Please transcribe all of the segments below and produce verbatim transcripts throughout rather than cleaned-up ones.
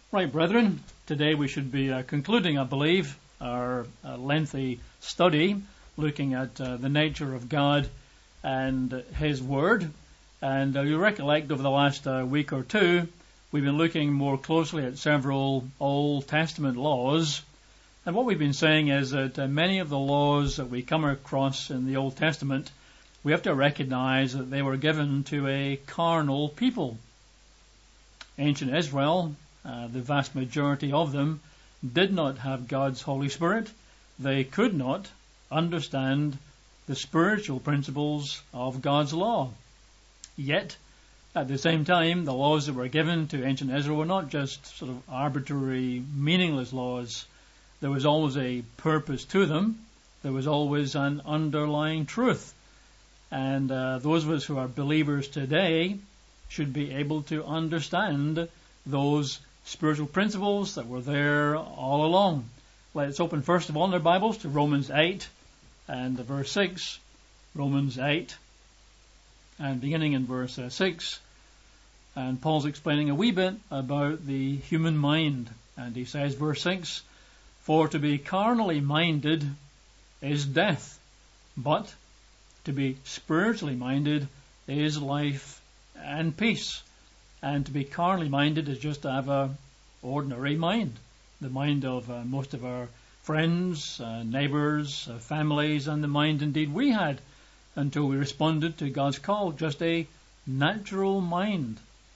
Right, brethren, today we should be uh, concluding, I believe, our uh, lengthy study looking at uh, the nature of God and His Word. And uh, you recollect over the last uh, week or two, we've been looking more closely at several Old Testament laws. And what we've been saying is that uh, many of the laws that we come across in the Old Testament, we have to recognize that they were given to a carnal people. Ancient Israel, Uh, the vast majority of them did not have God's Holy Spirit. They could not understand the spiritual principles of God's law. Yet, at the same time, the laws that were given to ancient Israel were not just sort of arbitrary, meaningless laws. There was always a purpose to them. There was always an underlying truth. And uh, those of us who are believers today should be able to understand those spiritual principles that were there all along. Let's open first of all in our Bibles to Romans eight and verse six. Romans eight and beginning in verse uh, six. And Paul's explaining a wee bit about the human mind. And he says, verse six, "For to be carnally minded is death, but to be spiritually minded is life and peace." And to be carnally minded is just to have a ordinary mind, the mind of uh, most of our friends, uh, neighbours, uh, families, and the mind indeed we had until we responded to God's call, just a natural mind.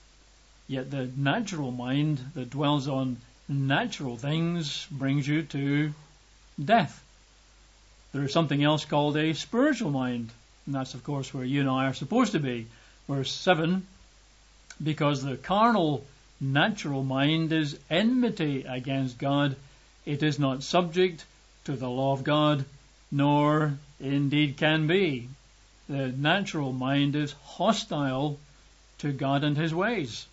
Yet the natural mind that dwells on natural things brings you to death. There is something else called a spiritual mind, and that's of course where you and I are supposed to be. Verse seven, "Because the carnal natural mind is enmity against God. It is not subject to the law of God, nor indeed can be." The natural mind is hostile to God and His ways.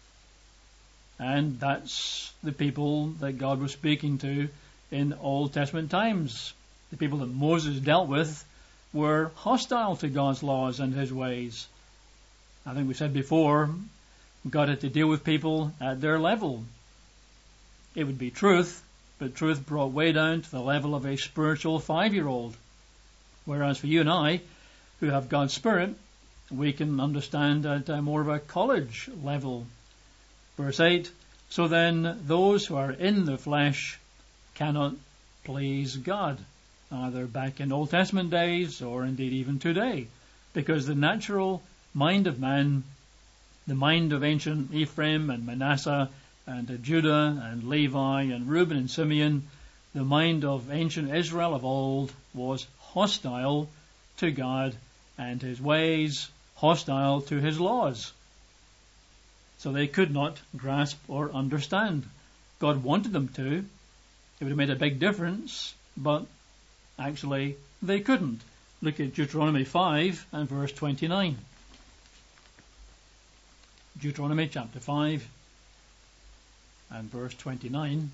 And that's the people that God was speaking to in Old Testament times. The people that Moses dealt with were hostile to God's laws and His ways. I think we said before, God had to deal with people at their level. It would be truth, but truth brought way down to the level of a spiritual five-year-old. Whereas for you and I, who have God's Spirit, we can understand at a more of a college level. Verse eight, "So then those who are in the flesh cannot please God," either back in Old Testament days or indeed even today, because the natural mind of man, the mind of ancient Ephraim and Manasseh and uh, Judah and Levi and Reuben and Simeon, the mind of ancient Israel of old was hostile to God and His ways, hostile to His laws. So they could not grasp or understand. God wanted them to. It would have made a big difference, but actually they couldn't. Look at Deuteronomy five and verse twenty-nine. Deuteronomy chapter five and verse twenty-nine.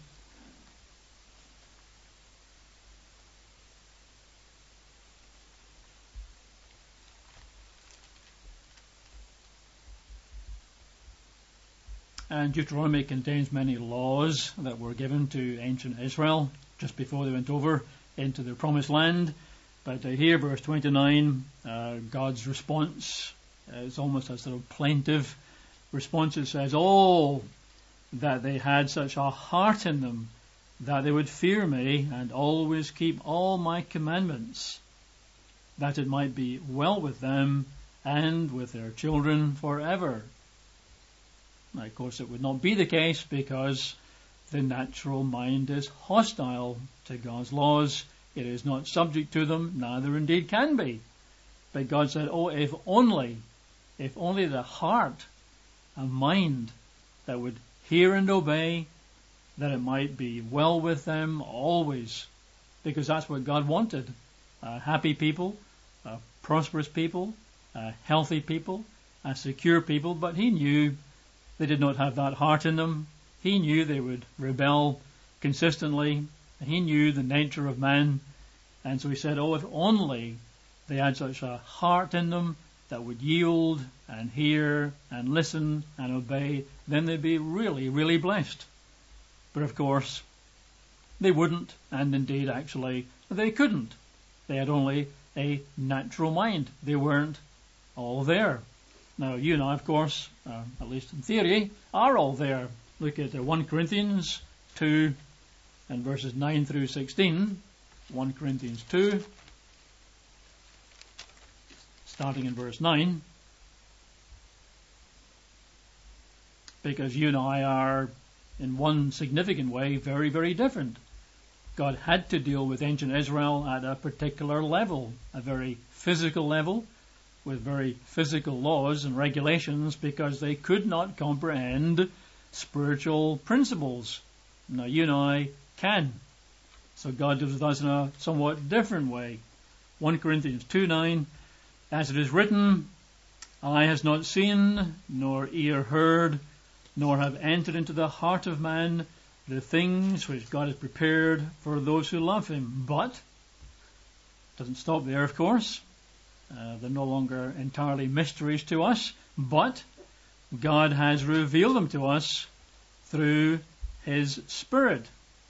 And Deuteronomy contains many laws that were given to ancient Israel just before they went over into the promised land. But uh, here, verse twenty-nine, uh, God's response uh, is almost a sort of plaintive response. It says, "Oh, that they had such a heart in them, that they would fear me and always keep all my commandments, that it might be well with them and with their children forever." Now, of course, it would not be the case because the natural mind is hostile to God's laws. It is not subject to them, neither indeed can be. But God said, oh, if only, if only the heart and mind that would hear and obey, that it might be well with them always. Because that's what God wanted. Uh, happy people, uh, prosperous people, uh, healthy people, uh, secure people. But He knew they did not have that heart in them. He knew they would rebel consistently. He knew the nature of man. And so He said, oh, if only they had such a heart in them that would yield and hear and listen and obey, then they'd be really, really blessed. But of course, they wouldn't, and indeed actually they couldn't. They had only a natural mind. They weren't all there. Now, you and I, of course, uh, at least in theory, are all there. Look at uh, First Corinthians two and verses nine through sixteen. First Corinthians two, starting in verse nine. Because you and I are, in one significant way, very, very different. God had to deal with ancient Israel at a particular level, a very physical level, with very physical laws and regulations, because they could not comprehend spiritual principles. Now, you and I can. So God deals with us in a somewhat different way. First Corinthians two nine, as it is written, eye has not seen, nor ear heard, nor have entered into the heart of man the things which God has prepared for those who love him. But, doesn't stop there, of course. Uh, they're no longer entirely mysteries to us, but God has revealed them to us through his Spirit.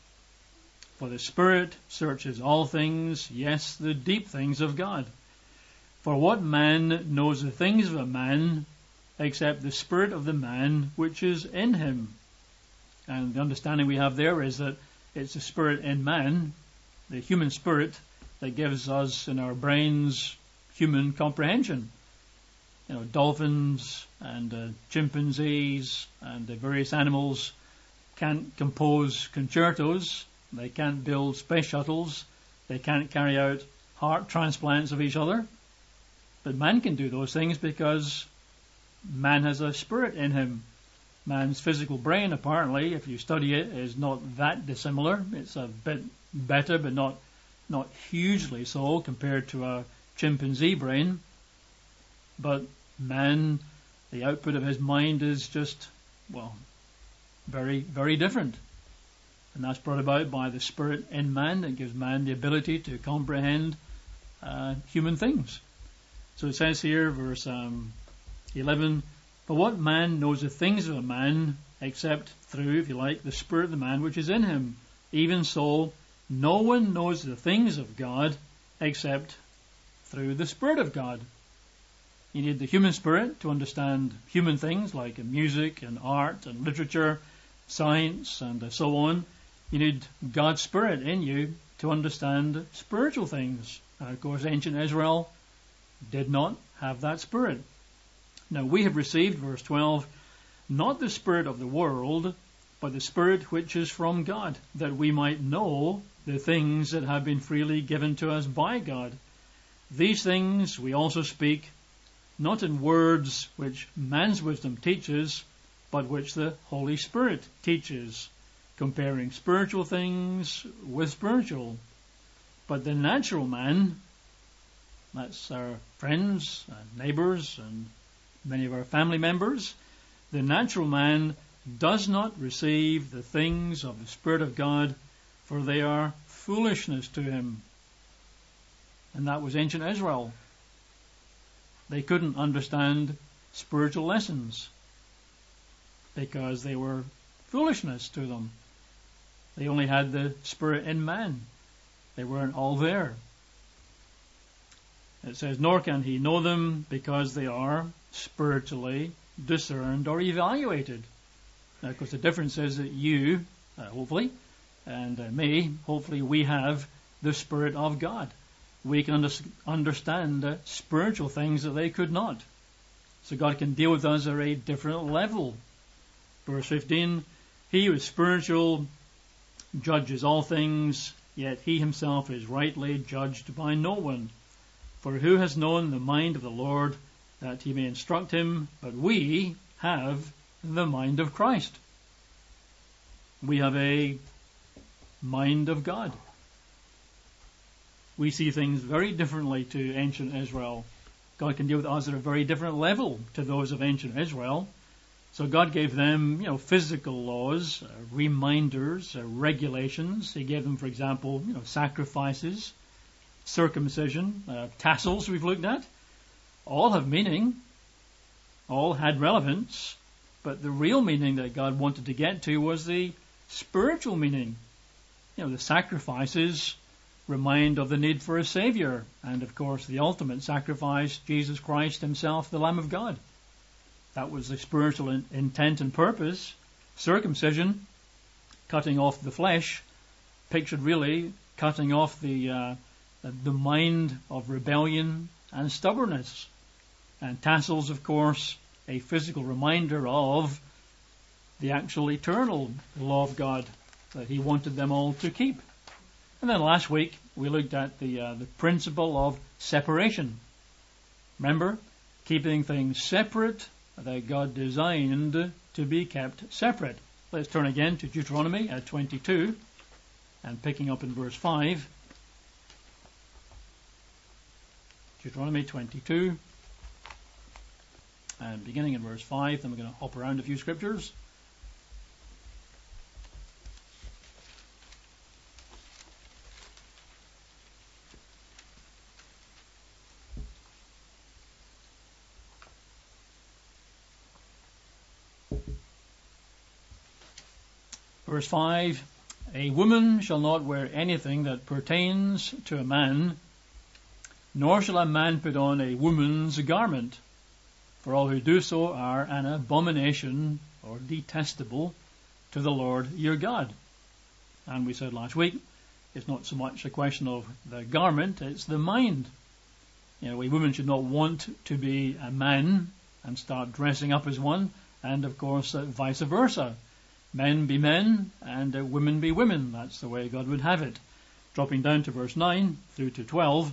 For the Spirit searches all things, yes, the deep things of God. For what man knows the things of a man, except the spirit of the man which is in him? And the understanding we have there is that it's the spirit in man, the human spirit, that gives us in our brains human comprehension. You know, dolphins and uh, chimpanzees and the various animals can't compose concertos, they can't build space shuttles, they can't carry out heart transplants of each other. But man can do those things because man has a spirit in him. Man's physical brain, apparently, if you study it, is not that dissimilar. It's a bit better, but not not hugely so compared to a chimpanzee brain. But man, the output of his mind is just, well, very, very different. And that's brought about by the spirit in man that gives man the ability to comprehend uh, human things. So it says here, verse um, eleven, but what man knows the things of a man, except through, if you like, the spirit of the man which is in him? Even so, no one knows the things of God, except through the Spirit of God. You need the human spirit to understand human things like music and art and literature, science and so on. You need God's Spirit in you to understand spiritual things. And of course, ancient Israel did not have that spirit. Now we have received, verse twelve, not the spirit of the world, but the Spirit which is from God, that we might know the things that have been freely given to us by God. These things we also speak, not in words which man's wisdom teaches, but which the Holy Spirit teaches, comparing spiritual things with spiritual. But the natural man, that's our friends and neighbours and many of our family members, the natural man does not receive the things of the Spirit of God, for they are foolishness to him. And that was ancient Israel. They couldn't understand spiritual lessons because they were foolishness to them. They only had the Spirit in man. They weren't all there. It says, nor can he know them because they are spiritually discerned or evaluated. Now, of course, the difference is that you, uh, hopefully, and uh, me, hopefully, we have the Spirit of God. We can under- understand uh, spiritual things that they could not. So God can deal with us at a different level. Verse fifteen, he who is spiritual judges all things, yet he himself is rightly judged by no one. For who has known the mind of the Lord, that he may instruct him? But we have the mind of Christ. We have a mind of God. We see things very differently to ancient Israel. God can deal with us at a very different level to those of ancient Israel. So God gave them, you know, physical laws, uh, reminders, uh, regulations. He gave them, for example, you know, sacrifices, circumcision, uh, tassels we've looked at. All have meaning. All had relevance. But the real meaning that God wanted to get to was the spiritual meaning. You know, the sacrifices remind of the need for a Saviour, and of course the ultimate sacrifice, Jesus Christ himself, the Lamb of God. That was the spiritual in- intent and purpose. Circumcision, cutting off the flesh, pictured really cutting off the uh, the mind of rebellion and stubbornness. And tassels, of course, a physical reminder of the actual eternal law of God that he wanted them all to keep. And then last week we looked at the uh, the principle of separation. Remember, keeping things separate that God designed to be kept separate. Let's turn again to Deuteronomy at twenty-two and picking up in verse five. Deuteronomy twenty-two and beginning in verse five. Then we're going to hop around a few scriptures. Verse five, a woman shall not wear anything that pertains to a man, nor shall a man put on a woman's garment, for all who do so are an abomination or detestable to the Lord your God. And we said last week, it's not so much a question of the garment, it's the mind. You know, a woman should not want to be a man and start dressing up as one, and of course uh, vice versa. Men be men and uh, women be women. That's the way God would have it. Dropping down to verse nine through to twelve.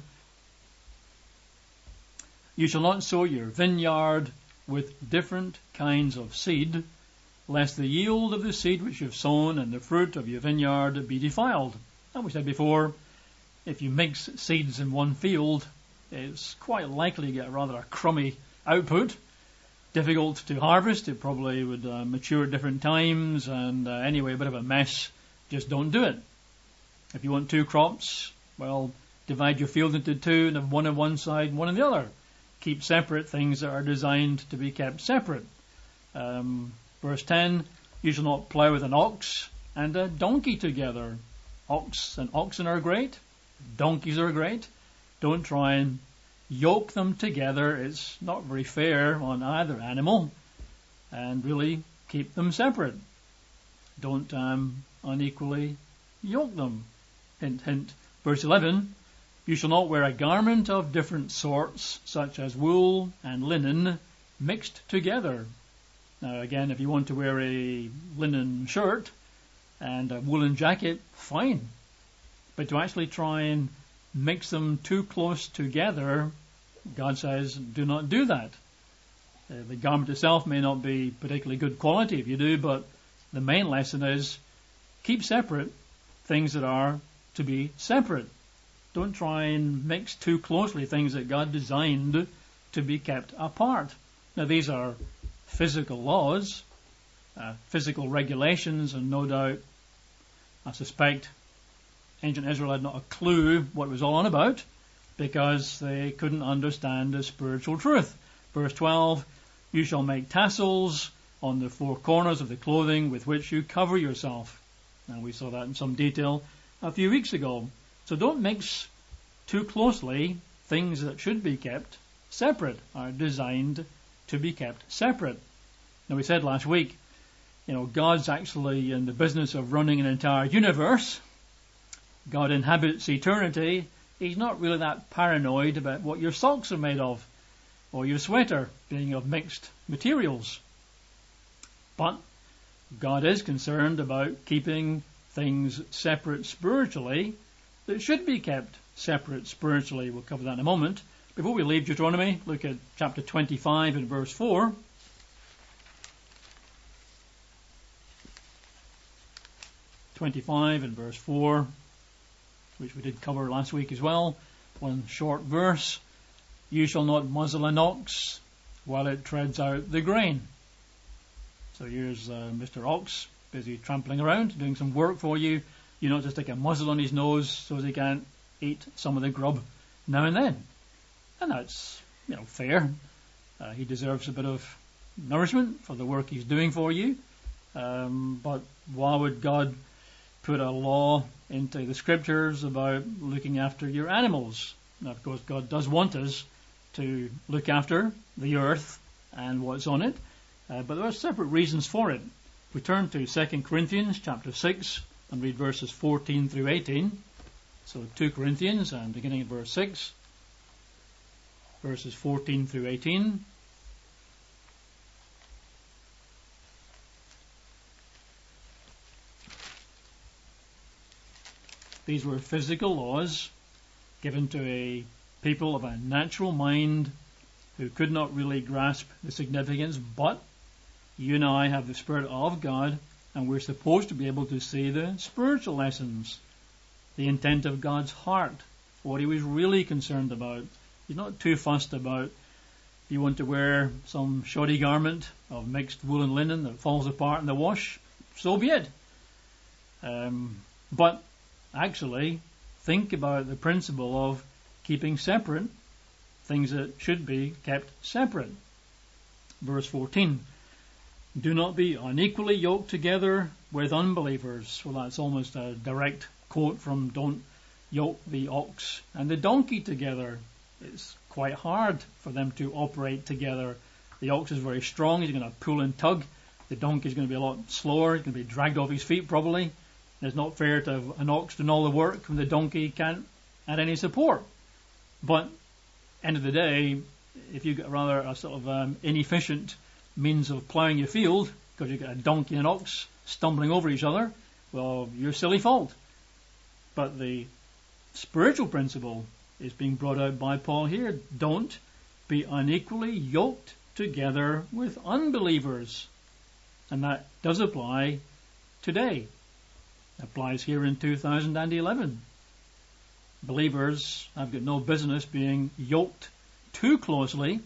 You shall not sow your vineyard with different kinds of seed, lest the yield of the seed which you have sown and the fruit of your vineyard be defiled. And we said before, if you mix seeds in one field, it's quite likely to get rather a crummy output. Difficult to harvest. It probably would uh, mature at different times, and uh, anyway, a bit of a mess. Just don't do it. If you want two crops, well, divide your field into two and have one on one side and one on the other. Keep separate things that are designed to be kept separate. Um, verse ten, you shall not plough with an ox and a donkey together. Ox and oxen are great. Donkeys are great. Don't try and yoke them together. It's not very fair on either animal, and really keep them separate. Don't um, unequally yoke them. Hint, hint. Verse eleven, you shall not wear a garment of different sorts, such as wool and linen, mixed together. Now again, if you want to wear a linen shirt and a woolen jacket, fine. But to actually try and mix them too close together, God says, do not do that. Uh, the garment itself may not be particularly good quality if you do, but the main lesson is keep separate things that are to be separate. Don't try and mix too closely things that God designed to be kept apart. Now these are physical laws, uh, physical regulations, and no doubt, I suspect, ancient Israel had not a clue what it was all on about, because they couldn't understand the spiritual truth. Verse twelve, you shall make tassels on the four corners of the clothing with which you cover yourself. And we saw that in some detail a few weeks ago. So don't mix too closely things that should be kept separate, are designed to be kept separate. Now we said last week, you know, God's actually in the business of running an entire universe. God inhabits eternity. He's not really that paranoid about what your socks are made of, or your sweater being of mixed materials. But God is concerned about keeping things separate spiritually that should be kept separate spiritually. We'll cover that in a moment. Before we leave Deuteronomy, look at chapter twenty-five and verse four. twenty-five and verse four, which we did cover last week as well. One short verse. You shall not muzzle an ox while it treads out the grain. So here's uh, Mister Ox busy trampling around, doing some work for you. You not just stick a muzzle on his nose so he can't eat some of the grub now and then. And that's, you know, fair. Uh, he deserves a bit of nourishment for the work he's doing for you. Um, but why would God put a law into the scriptures about looking after your animals? Now, of course, God does want us to look after the earth and what's on it, uh, but there are separate reasons for it. We turn to Second Corinthians chapter six and read verses fourteen through eighteen. So two Corinthians, and beginning at verse six, verses fourteen through eighteen. These were physical laws given to a people of a natural mind who could not really grasp the significance, but you and I have the Spirit of God, and we're supposed to be able to see the spiritual lessons, the intent of God's heart, what he was really concerned about. He's not too fussed about if you want to wear some shoddy garment of mixed wool and linen that falls apart in the wash, so be it. Um, but actually, think about the principle of keeping separate things that should be kept separate. Verse fourteen, do not be unequally yoked together with unbelievers. Well, that's almost a direct quote from don't yoke the ox and the donkey together. It's quite hard for them to operate together. The ox is very strong, he's going to pull and tug. The donkey is going to be a lot slower, he's going to be dragged off his feet probably. And it's not fair to have an ox doing all the work when the donkey can't add any support. But end of the day, if you've got rather a sort of um, inefficient means of ploughing your field, because you've got a donkey and an ox stumbling over each other, well, your silly fault. But the spiritual principle is being brought out by Paul here. Don't be unequally yoked together with unbelievers. And that does apply today. It applies here in two thousand eleven. Believers have got no business being yoked too closely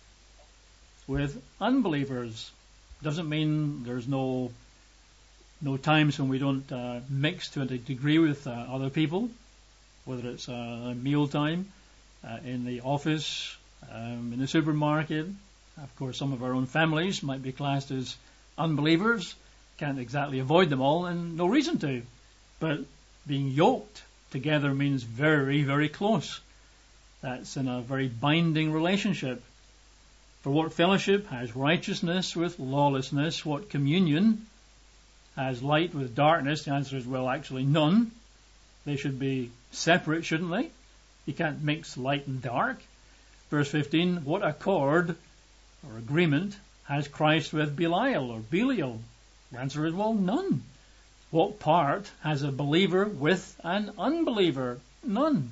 with unbelievers. Doesn't mean there's no no times when we don't uh, mix to a degree with uh, other people, whether it's uh, a meal time, uh, in the office, um, in the supermarket. Of course, some of our own families might be classed as unbelievers. Can't exactly avoid them all, and no reason to. But being yoked together means very, very close. That's in a very binding relationship. For what fellowship has righteousness with lawlessness? What communion has light with darkness? The answer is, well, actually none. They should be separate, shouldn't they? You can't mix light and dark. Verse fifteen, what accord or agreement has Christ with Belial or Belial? The answer is, well, none. What part has a believer with an unbeliever? None.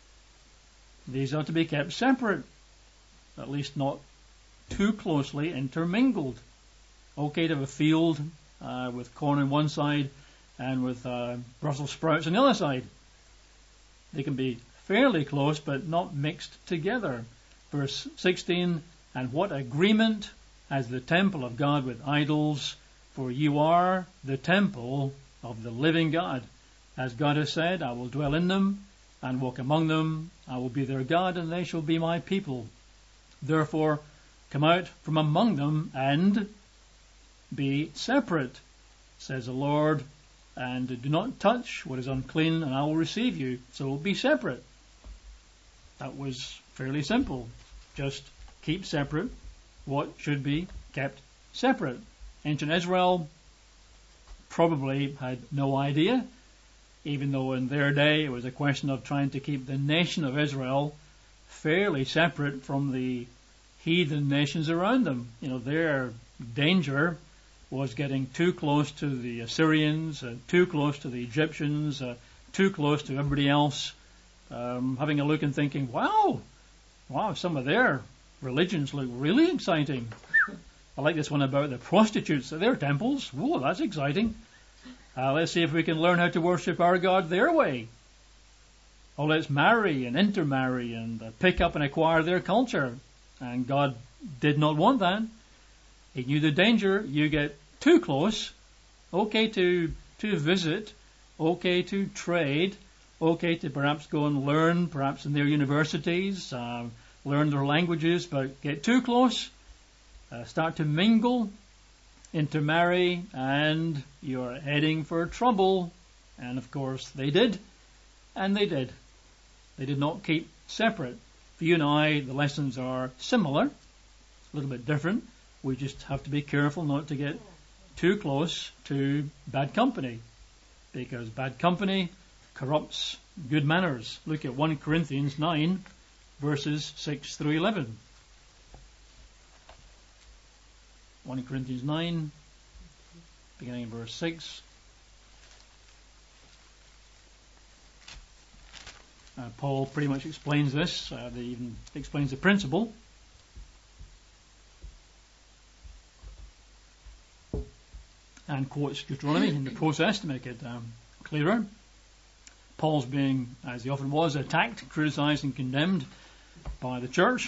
These are to be kept separate, at least not too closely intermingled. Okay to have a field uh, with corn on one side and with uh, Brussels sprouts on the other side. They can be fairly close but not mixed together. Verse sixteen, and what agreement has the temple of God with idols? For you are the temple of the living God. As God has said, I will dwell in them and walk among them. I will be their God, and they shall be my people. Therefore, come out from among them and be separate, says the Lord, and do not touch what is unclean, and I will receive you. So be separate. That was fairly simple. Just keep separate what should be kept separate. Ancient Israel probably had no idea, even though in their day it was a question of trying to keep the nation of Israel fairly separate from the heathen nations around them. You know, their danger was getting too close to the Assyrians, uh, too close to the Egyptians, uh, too close to everybody else, um, having a look and thinking, wow, wow, some of their religions look really exciting. I like this one about the prostitutes at their temples. Whoa, that's exciting. Uh, let's see if we can learn how to worship our God their way. Oh, let's marry and intermarry and uh, pick up and acquire their culture. And God did not want that. He knew the danger. You get too close. Okay to, to visit. Okay to trade. Okay to perhaps go and learn, perhaps in their universities, uh, learn their languages, but get too close. Uh, start to mingle, intermarry and you're heading for trouble. And of course they did, and they did. They did not keep separate. For you and I, the lessons are similar. It's a little bit different. We just have to be careful not to get too close to bad company, because bad company corrupts good manners. Look at First Corinthians nine, verses six through eleven. First Corinthians nine, beginning in verse six. Uh, Paul pretty much explains this. Uh, he even explains the principle. And quotes Deuteronomy in the process to make it um, clearer. Paul's being, as he often was, attacked, criticized and condemned by the church.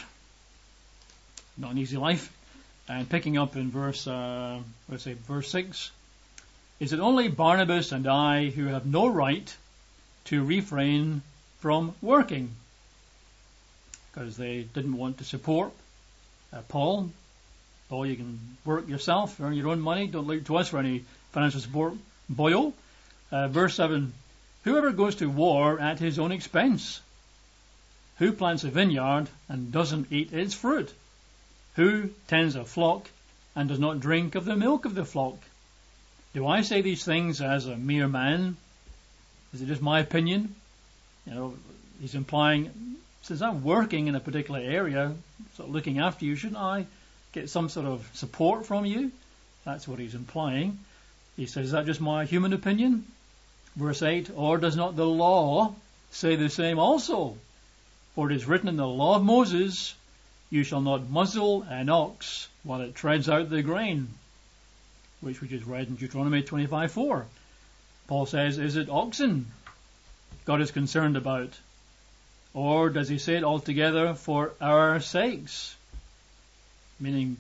Not an easy life. And picking up in verse, uh, let's say verse six, is it only Barnabas and I who have no right to refrain from working? Because they didn't want to support uh, Paul. Paul, you can work yourself, earn your own money, don't look to us for any financial support. Boyo. Uh, verse seven, whoever goes to war at his own expense, who plants a vineyard and doesn't eat its fruit, who tends a flock and does not drink of the milk of the flock. Do I say these things as a mere man? Is it just my opinion? You know, he's implying, since I'm working in a particular area, sort of looking after you, shouldn't I get some sort of support from you? That's what he's implying. He says, is that just my human opinion? Verse eight, or does not the law say the same also? For it is written in the law of Moses, you shall not muzzle an ox while it treads out the grain, which we just read in Deuteronomy twenty-five four. Paul says, is it oxen God is concerned about? Or does he say it altogether for our sakes? Meaning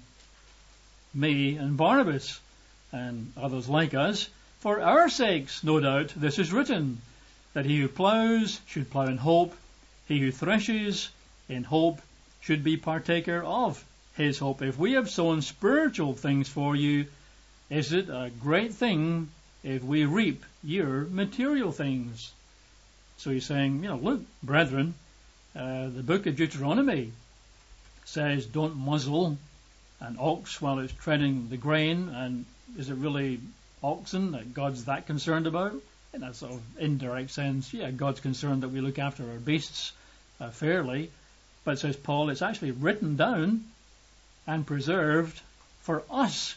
me and Barnabas and others like us. For our sakes, no doubt, this is written, that he who ploughs should plough in hope, he who threshes in hope should be partaker of his hope. If we have sown spiritual things for you, is it a great thing if we reap your material things? So he's saying, you know, look, brethren, uh, the book of Deuteronomy says don't muzzle an ox while it's treading the grain, and is it really oxen that God's that concerned about? In that sort of indirect sense, yeah, God's concerned that we look after our beasts uh, fairly, but says Paul, it's actually written down and preserved for us,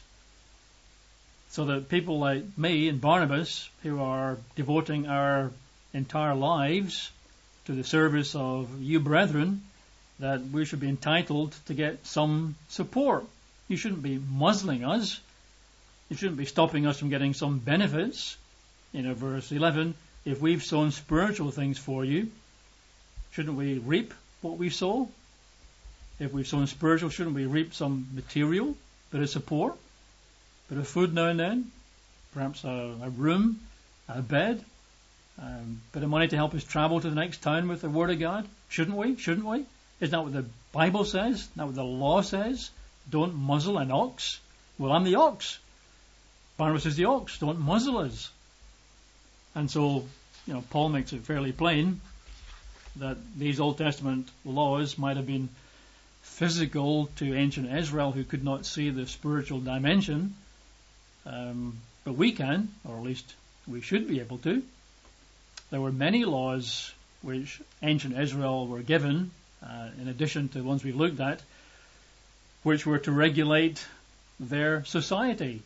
so that people like me and Barnabas, who are devoting our entire lives to the service of you brethren, that we should be entitled to get some support. You shouldn't be muzzling us. You shouldn't be stopping us from getting some benefits. You know, verse eleven, if we've sown spiritual things for you, shouldn't we reap what we sow? If we've sown spiritual, shouldn't we reap some material, bit of support, bit of food now and then, perhaps a, a room, a bed, um, bit of money to help us travel to the next town with the Word of God? Shouldn't we? Shouldn't we? Isn't that what the Bible says? Isn't that what the law says? Don't muzzle an ox. Well, I'm the ox. Barnabas is the ox. Don't muzzle us. And so, you know, Paul makes it fairly plain that these Old Testament laws might have been physical to ancient Israel, who could not see the spiritual dimension, um, but we can, or at least we should be able to. There were many laws which ancient Israel were given, uh, in addition to the ones we've looked at, which were to regulate their society,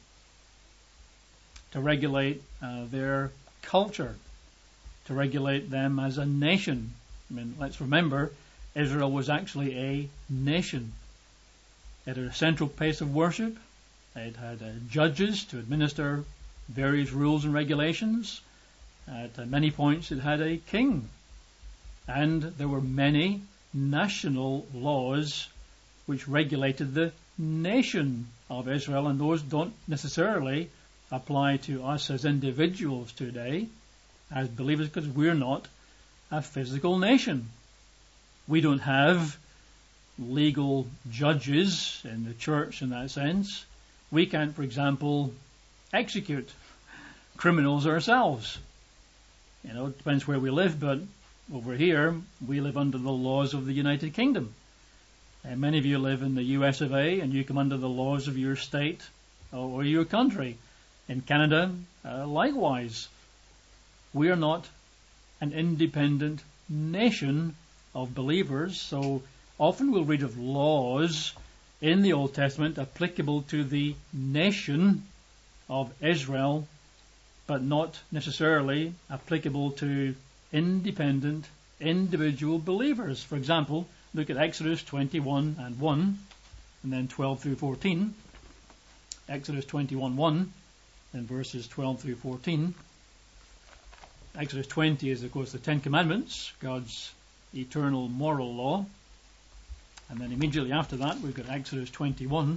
to regulate uh, their culture, to regulate them as a nation. I mean, let's remember, Israel was actually a nation. It had a central place of worship. It had uh, judges to administer various rules and regulations. At uh, many points it had a king. And there were many national laws which regulated the nation of Israel, and those don't necessarily apply to us as individuals today, as believers, because we're not a physical nation. We don't have legal judges in the church in that sense. We can't, for example, execute criminals ourselves. You know, it depends where we live, but over here, we live under the laws of the United Kingdom. And many of you live in the U S of A, and you come under the laws of your state or your country. In Canada, uh, likewise. We are not an independent nation of believers, so often we'll read of laws in the Old Testament applicable to the nation of Israel, but not necessarily applicable to independent, individual believers. For example, look at Exodus twenty-one and one, and then twelve through fourteen. Exodus twenty-one one, and verses twelve through fourteen. Exodus twenty is, of course, the Ten Commandments, God's eternal moral law. And then immediately after that, we've got Exodus twenty-one,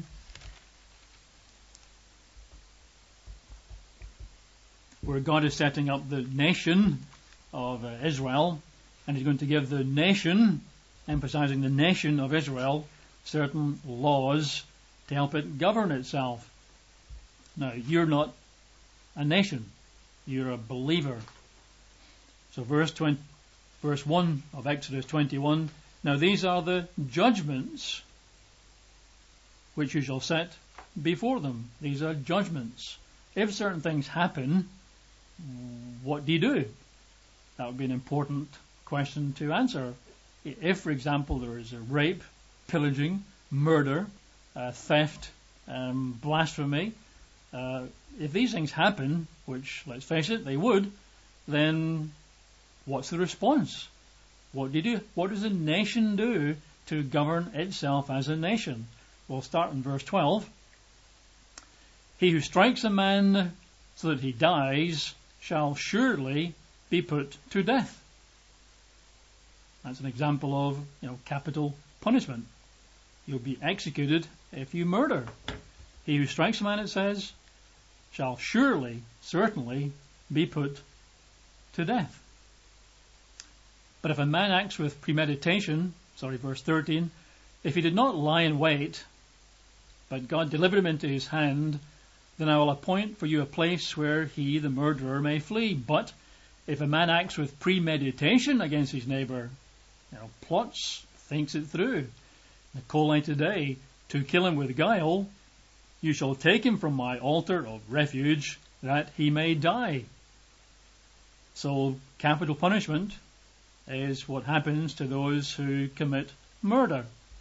where God is setting up the nation of uh, Israel, and He's going to give the nation, emphasizing the nation of Israel, certain laws to help it govern itself. Now, you're not a nation. You're a believer. So verse twenty, verse one of Exodus twenty-one, now these are the judgments which you shall set before them. These are judgments. If certain things happen, what do you do? That would be an important question to answer. If, for example, there is a rape, pillaging, murder, uh, theft, um, blasphemy, uh, if these things happen, which, let's face it, they would, then what's the response? What do you do? What does a nation do to govern itself as a nation? We'll start in verse twelve. He who strikes a man so that he dies shall surely be put to death. That's an example of, you know, capital punishment. You'll be executed if you murder. He who strikes a man, it says, shall surely, certainly be put to death. But if a man acts with premeditation, sorry, verse thirteen, if he did not lie in wait, but God delivered him into his hand, then I will appoint for you a place where he, the murderer, may flee. But if a man acts with premeditation against his neighbour, you know, plots, thinks it through, the call today, to kill him with guile, you shall take him from my altar of refuge, that he may die. So capital punishment is what happens to those who commit murder.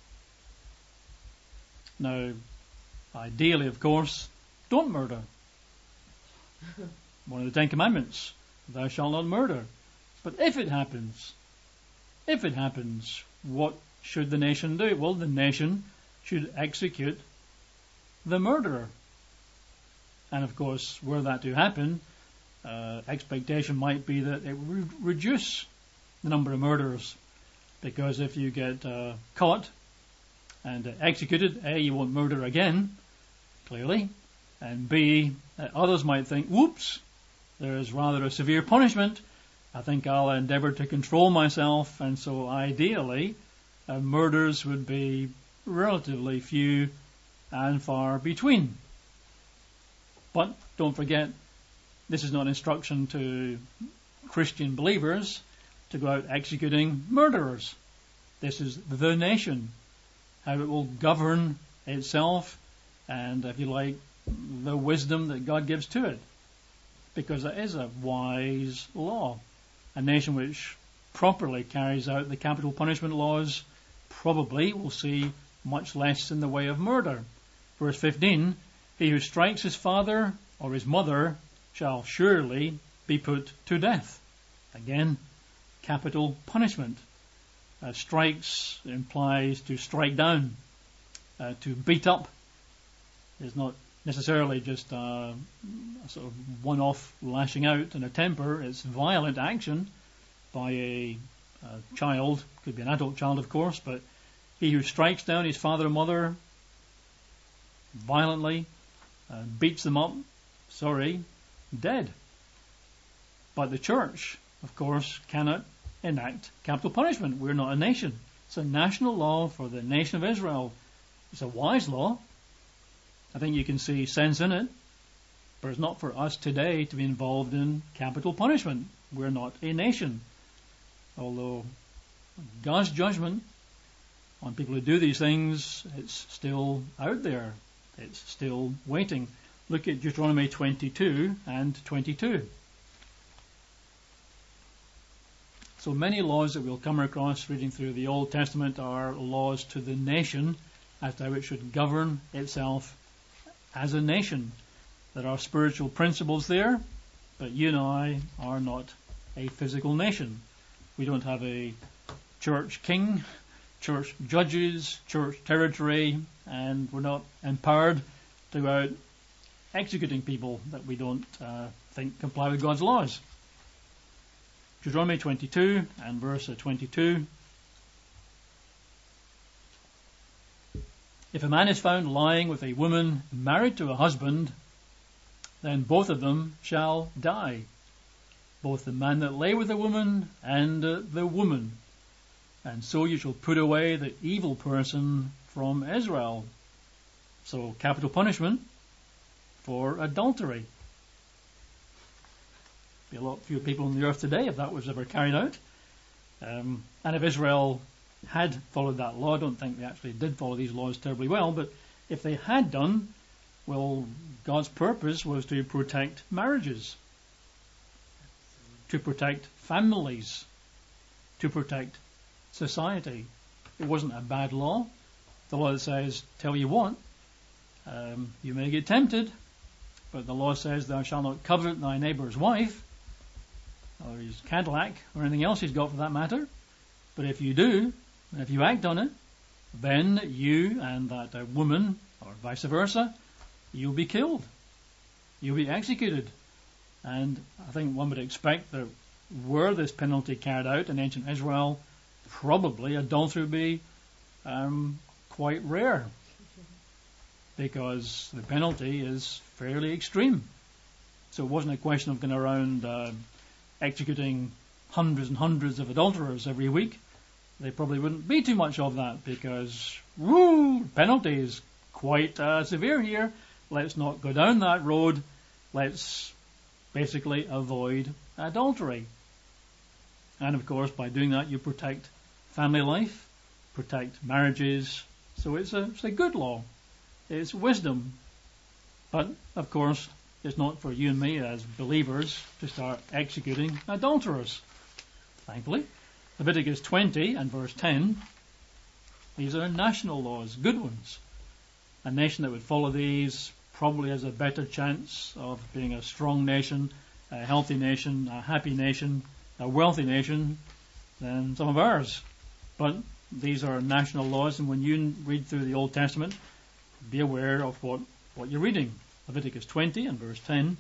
Now, ideally, of course, don't murder. One of the Ten Commandments, thou shalt not murder. But if it happens, if it happens, what should the nation do? Well, the nation should execute the murderer. And of course, were that to happen, uh, expectation might be that it would reduce the number of murderers. Because if you get uh, caught and uh, executed, A, you won't murder again, clearly, and B, uh, others might think, whoops, there is rather a severe punishment. I think I'll endeavour to control myself, and so ideally, uh, murders would be relatively few and far between. But don't forget, this is not instruction to Christian believers to go out executing murderers. This is the nation, how it will govern itself, and if you like, the wisdom that God gives to it. Because it is a wise law. A nation which properly carries out the capital punishment laws probably will see much less in the way of murder. Verse fifteen, he who strikes his father or his mother shall surely be put to death. Again, capital punishment. Uh, strikes implies to strike down, uh, to beat up. Is not necessarily just uh, a sort of one-off lashing out in a temper. It's violent action by a, a child, could be an adult child, of course, but he who strikes down his father or mother violently, uh, beats them up, sorry, dead. But the church, of course, cannot enact capital punishment. We're not a nation. It's a national law for the nation of Israel. It's a wise law. I think you can see sense in it, but it's not for us today to be involved in capital punishment. We're not a nation. Although God's judgment on people who do these things, it's still out there. It's still waiting. Look at Deuteronomy twenty-two and twenty-two. So many laws that we'll come across reading through the Old Testament are laws to the nation as to how it should govern itself as a nation. There are spiritual principles there, but you and I are not a physical nation. We don't have a church king, church judges, church territory, and we're not empowered to go out executing people that we don't uh, think comply with God's laws. Deuteronomy twenty-two and verse twenty-two. If a man is found lying with a woman married to a husband, then both of them shall die, both the man that lay with the woman and uh, the woman. And so you shall put away the evil person from Israel. So capital punishment for adultery. Be a lot fewer people on the earth today if that was ever carried out. Um, and if Israel had followed that law, I don't think they actually did follow these laws terribly well, but if they had done, well, God's purpose was to protect marriages, to protect families, to protect society. It wasn't a bad law. The law that says, tell you what, um, you may get tempted, but the law says thou shalt not covet thy neighbour's wife, or his Cadillac, or anything else he's got for that matter. But if you do, and if you act on it, then you and that uh, woman, or vice versa, you'll be killed. You'll be executed. And I think one would expect that were this penalty carried out in ancient Israel, probably adultery would be um, quite rare, because the penalty is fairly extreme. So it wasn't a question of going around uh, executing hundreds and hundreds of adulterers every week. They probably wouldn't be too much of that, because woo, penalty is quite uh, severe here. Let's not go down that road. Let's basically avoid adultery. And of course, by doing that, you protect family life, protect marriages. So it's a, it's a good law. It's wisdom. But of course, it's not for you and me as believers to start executing adulterers, thankfully. Leviticus twenty and verse ten. These are national laws, good ones. A nation that would follow these probably has a better chance of being a strong nation, a healthy nation, a happy nation, a wealthy nation than some of ours. But these are national laws, and when you read through the Old Testament, be aware of what, what you're reading. Leviticus twenty and verse ten.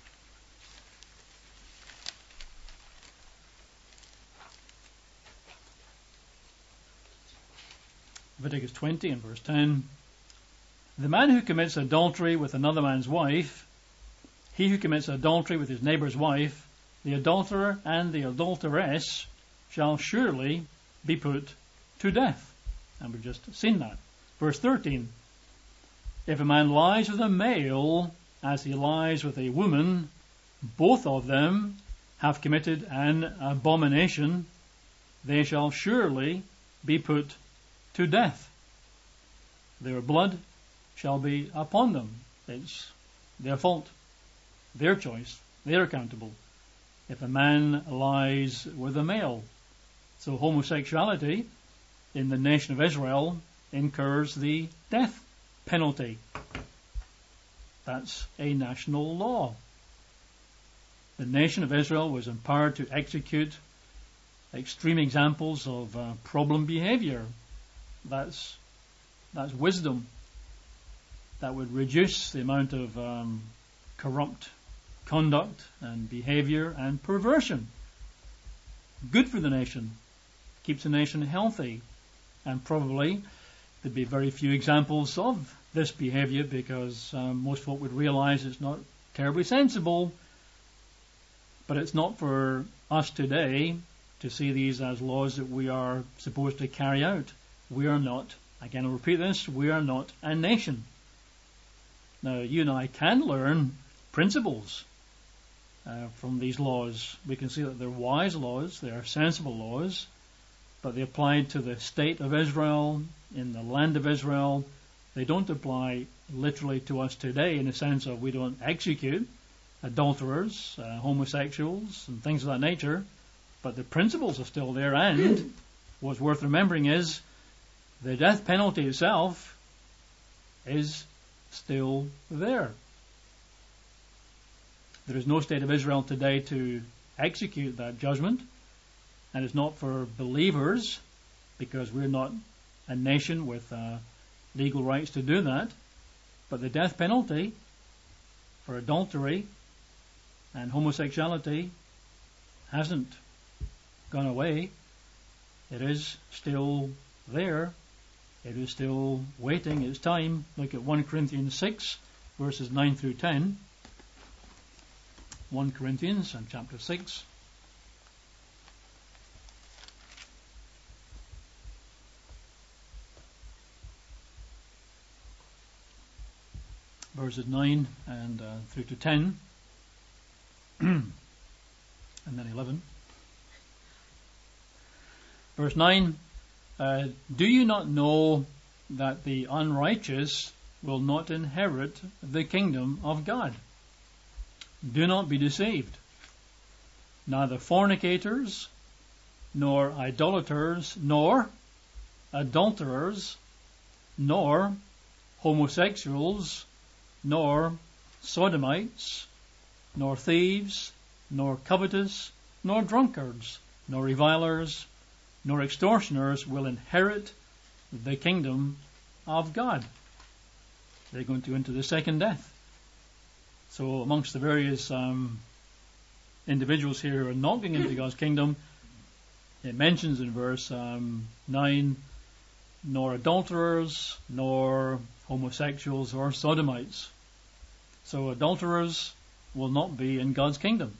Leviticus twenty and verse ten. The man who commits adultery with another man's wife, he who commits adultery with his neighbour's wife, the adulterer and the adulteress shall surely be put to death. And we've just seen that. Verse thirteen. If a man lies with a male as he lies with a woman, both of them have committed an abomination. They shall surely be put to death. Their blood shall be upon them. It's their fault, their choice. They're accountable. If a man lies with a male. So homosexuality in the nation of Israel incurs the death penalty. That's a national law. The nation of Israel was empowered to execute extreme examples of uh, problem behavior. That's that's wisdom. That would reduce the amount of um, corrupt conduct and behavior and perversion. Good for the nation. Keeps the nation healthy. And probably there'd be very few examples of this behavior, because um, most folk would realize it's not terribly sensible. But it's not for us today to see these as laws that we are supposed to carry out. We are not, again I'll repeat this, we are not a nation. Now, you and I can learn principles uh, from these laws. We can see that they're wise laws, they are sensible laws, but they apply to the state of Israel, in the land of Israel. They don't apply literally to us today in the sense of we don't execute adulterers, uh, homosexuals, and things of that nature, but the principles are still there. And what's worth remembering is the death penalty itself is still there. There is no state of Israel today to execute that judgment, and it's not for believers, because we're not a nation with uh, legal rights to do that. But the death penalty for adultery and homosexuality hasn't gone away. It is still there. It is still waiting its time. Look at First Corinthians six, verses nine through ten. First Corinthians and chapter six. Verses nine and uh, through to ten. And then eleven. Verse nine. Uh, do you not know that the unrighteous will not inherit the kingdom of God? Do not be deceived. Neither fornicators, nor idolaters, nor adulterers, nor homosexuals, nor sodomites, nor thieves, nor covetous, nor drunkards, nor revilers, nor extortioners will inherit the kingdom of God. They're going to enter the second death. So amongst the various um, individuals here who are not going into God's kingdom, it mentions in verse um, nine, nor adulterers, nor homosexuals or sodomites. So adulterers will not be in God's kingdom.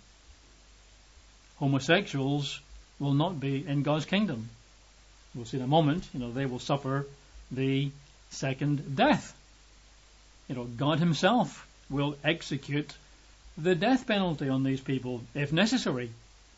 Homosexuals will not be in God's kingdom. We'll see in a moment, you know, they will suffer the second death. You know, God himself will execute the death penalty on these people if necessary.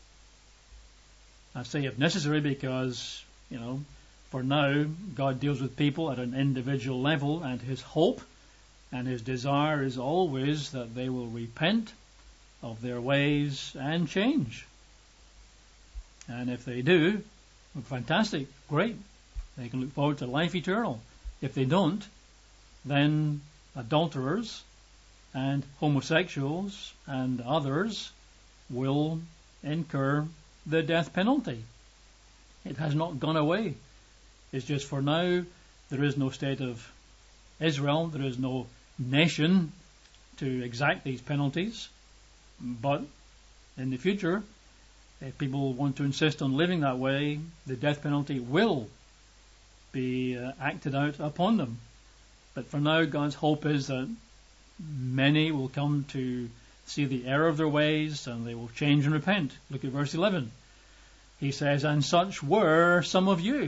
I say if necessary because, you know, for now, God deals with people at an individual level, and his hope and his desire is always that they will repent of their ways and change. And if they do, well, fantastic, great. They can look forward to life eternal. If they don't, then adulterers and homosexuals and others will incur the death penalty. It has not gone away. It's just for now there is no state of Israel, there is no nation to exact these penalties. But in the future, if people want to insist on living that way, the death penalty will be uh, acted out upon them. But for now, God's hope is that many will come to see the error of their ways and they will change and repent. Look at verse eleven. He says, and such were some of you.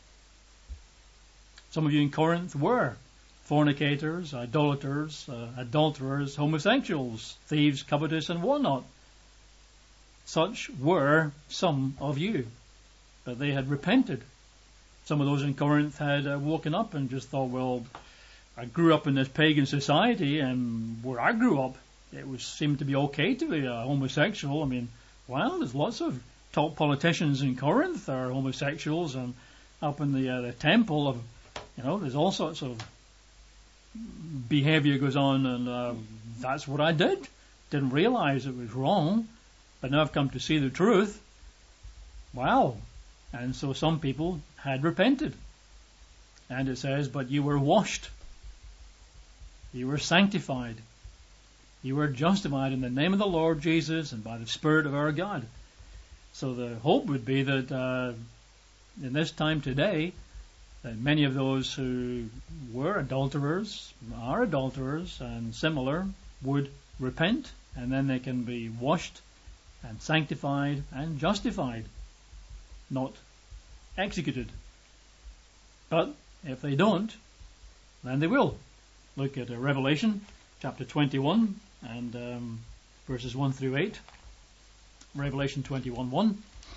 Some of you in Corinth were fornicators, idolaters, uh, adulterers, homosexuals, thieves, covetous, and whatnot. Such were some of you. But they had repented. Some of those in Corinth had uh, woken up and just thought, well, I grew up in this pagan society, and where I grew up, it was seemed to be okay to be a homosexual. I mean, well, there's lots of top politicians in Corinth are homosexuals, and up in the uh, the temple of, you know, there's all sorts of behavior goes on, and uh, that's what I did. Didn't realize it was wrong, but now I've come to see the truth. Wow. And so some people had repented. And it says, but you were washed. You were sanctified. You were justified in the name of the Lord Jesus and by the Spirit of our God. So the hope would be that uh, in this time today, that many of those who were adulterers, are adulterers and similar, would repent, and then they can be washed and sanctified and justified, not executed. But if they don't, then they will. Look at uh, Revelation chapter twenty-one and um, verses one through eight. Revelation twenty-one one.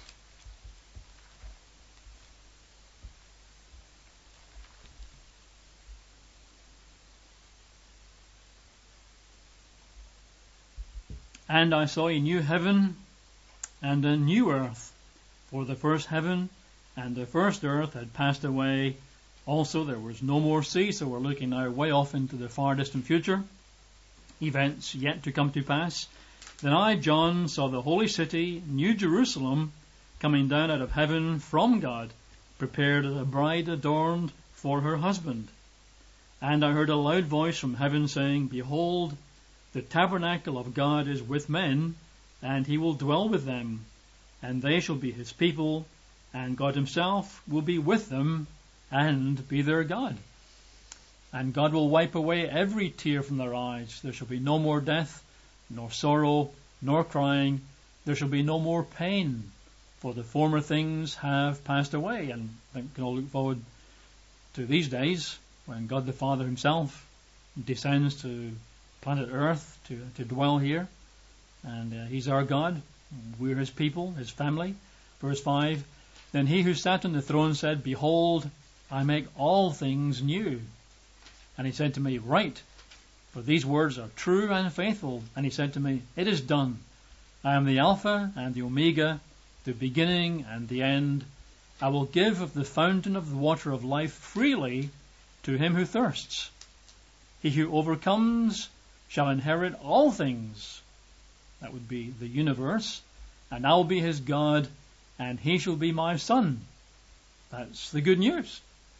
And I saw a new heaven and a new earth, for the first heaven and the first earth had passed away. Also there was no more sea, so we're looking now way off into the far distant future, events yet to come to pass. Then I, John, saw the holy city, New Jerusalem, coming down out of heaven from God, prepared as a bride adorned for her husband. And I heard a loud voice from heaven saying, Behold, the tabernacle of God is with men, and he will dwell with them, and they shall be his people, and God himself will be with them, and be their God. And God will wipe away every tear from their eyes. There shall be no more death, nor sorrow, nor crying. There shall be no more pain, for the former things have passed away. And I think we can all look forward to these days when God the Father himself descends to planet Earth to, to dwell here. And uh, he's our God. We're his people, his family. Verse five, Then he who sat on the throne said, Behold, I make all things new. And he said to me, Write, for these words are true and faithful. And he said to me, It is done. I am the Alpha and the Omega, the beginning and the end. I will give of the fountain of the water of life freely to him who thirsts. He who overcomes shall inherit all things. That would be the universe. And I will be his God, and he shall be my son. That's the good news.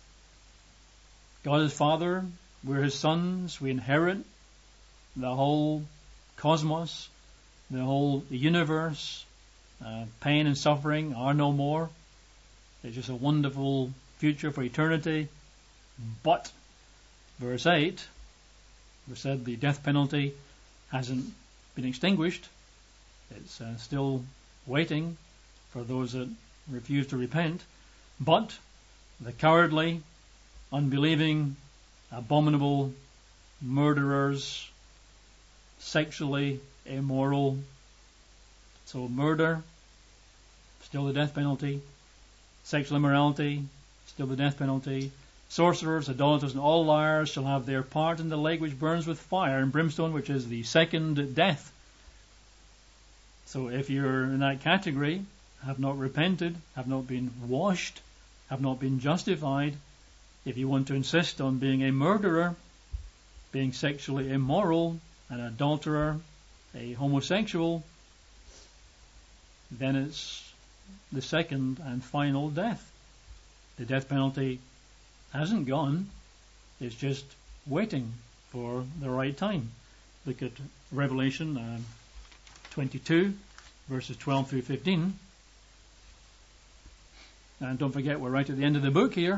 God is Father, we're his sons, we inherit the whole cosmos, the whole universe. Uh, pain and suffering are no more. It's just a wonderful future for eternity. But, verse eight, we said the death penalty hasn't been extinguished. It's uh, still waiting for those that refuse to repent. But the cowardly, unbelieving, abominable, murderers, sexually immoral. So murder, still the death penalty. Sexual immorality, still the death penalty. Sorcerers, idolaters, and all liars shall have their part in the lake which burns with fire and brimstone, which is the second death. So if you're in that category, have not repented, have not been washed, have not been justified, if you want to insist on being a murderer, being sexually immoral, an adulterer, a homosexual, then it's the second and final death. The death penalty hasn't gone, it's just waiting for the right time. Look at Revelation uh, twenty-two, verses twelve through fifteen. And don't forget, we're right at the end of the book here.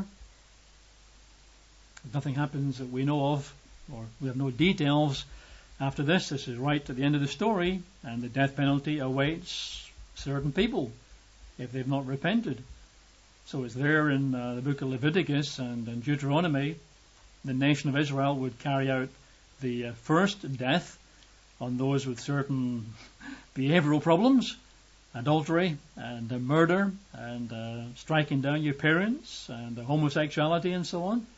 If nothing happens that we know of, or we have no details after this, this is right at the end of the story, and the death penalty awaits certain people if they've not repented. So it's there in uh, the book of Leviticus and in Deuteronomy. The nation of Israel would carry out the uh, first death on those with certain behavioral problems, adultery and uh, murder and uh, striking down your parents and uh, homosexuality and so on.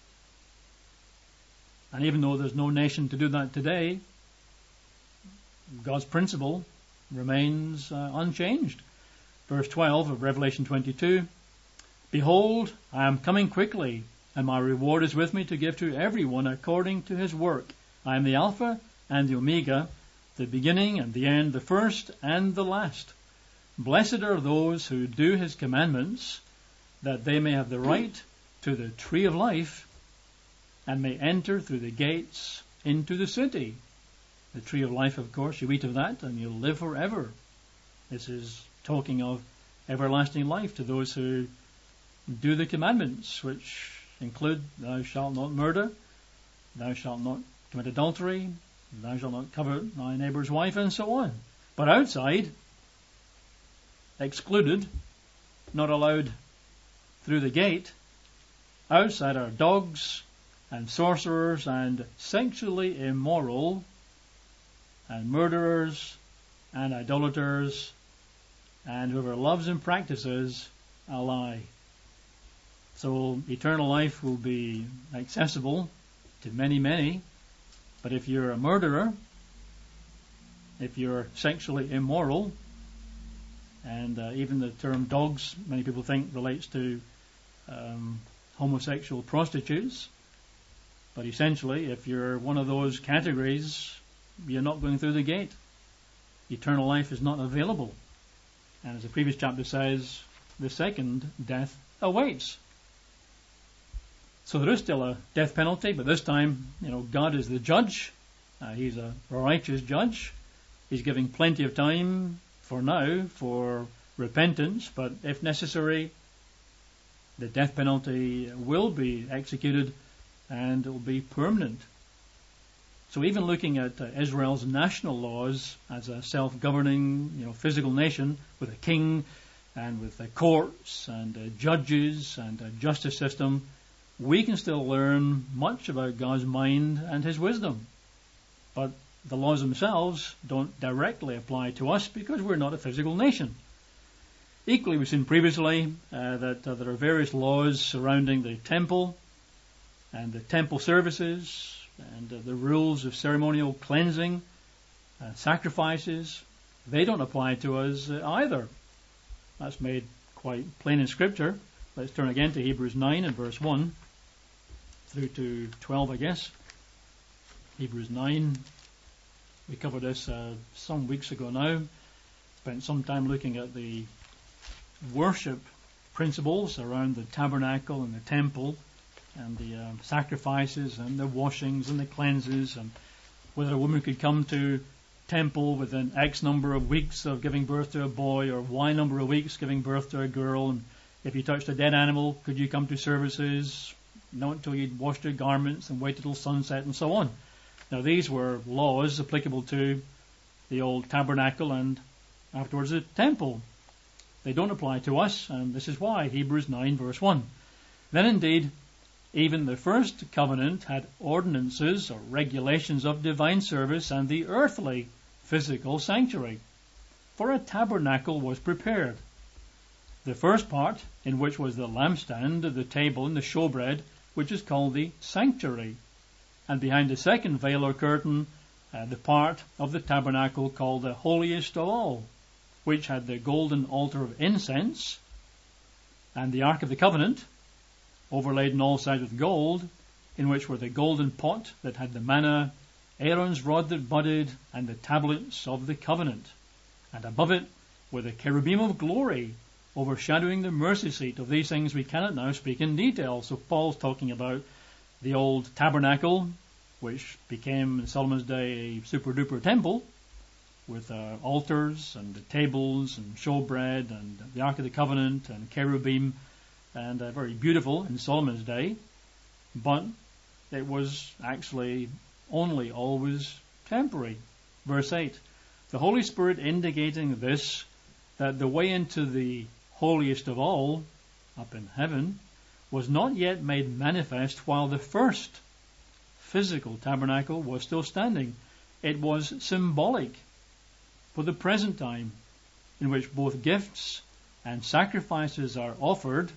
And even though there's no nation to do that today, God's principle remains uh, unchanged. Verse twelve of Revelation twenty-two, Behold, I am coming quickly, and my reward is with me to give to everyone according to his work. I am the Alpha and the Omega, the beginning and the end, the first and the last. Blessed are those who do his commandments, that they may have the right to the tree of life, and may enter through the gates into the city. The tree of life, of course, you eat of that and you'll live forever. This is talking of everlasting life to those who do the commandments, which include thou shalt not murder, thou shalt not commit adultery, thou shalt not covet thy neighbour's wife, and so on. But outside, excluded, not allowed through the gate, outside are dogs and sorcerers and sexually immoral and murderers and idolaters and whoever loves and practices a lie. So eternal life will be accessible to many, many, but if you're a murderer, if you're sexually immoral, and uh, even the term dogs, many people think relates to um, homosexual prostitutes, but essentially if you're one of those categories, you're not going through the gate. Eternal life is not available. And as the previous chapter says, the second death awaits. So there is still a death penalty, but this time, you know, God is the judge. Uh, he's a righteous judge. He's giving plenty of time for now for repentance, but if necessary, the death penalty will be executed and it will be permanent. So even looking at uh, Israel's national laws as a self-governing, you know, physical nation with a king and with uh, courts and uh, judges and a justice system, we can still learn much about God's mind and His wisdom. But the laws themselves don't directly apply to us because we're not a physical nation. Equally, we've seen previously uh, that uh, there are various laws surrounding the temple and the temple services and uh, the rules of ceremonial cleansing, uh, sacrifices. They don't apply to us uh, either. That's made quite plain in Scripture. Let's turn again to Hebrews nine and verse one through to twelve, I guess. Hebrews nine. We covered this uh, some weeks ago now. Spent some time looking at the worship principles around the tabernacle and the temple and the uh, sacrifices and the washings and the cleanses and whether a woman could come to temple within X number of weeks of giving birth to a boy or Y number of weeks giving birth to a girl, and if you touched a dead animal, could you come to services? Not until you'd washed your garments and waited till sunset and so on. Now these were laws applicable to the old tabernacle and afterwards the temple. They don't apply to us, and this is why. Hebrews nine verse one. Then indeed, even the first covenant had ordinances or regulations of divine service and the earthly physical sanctuary. For a tabernacle was prepared. The first part, in which was the lampstand, the table, and the showbread, which is called the sanctuary. And behind the second veil or curtain, uh, the part of the tabernacle called the holiest of all, which had the golden altar of incense, and the ark of the covenant, overlaid on all sides with gold, in which were the golden pot that had the manna, Aaron's rod that budded, and the tablets of the covenant. And above it were the cherubim of glory, overshadowing the mercy seat. Of these things we cannot now speak in detail. So Paul's talking about the old tabernacle, which became in Solomon's day a super-duper temple, with uh, altars and the tables and showbread and the Ark of the Covenant and cherubim, and uh, very beautiful in Solomon's day. But it was actually only always temporary. Verse eight, the Holy Spirit indicating this, that the way into the holiest of all, up in heaven, was not yet made manifest while the first physical tabernacle was still standing. It was symbolic for the present time, in which both gifts and sacrifices are offered.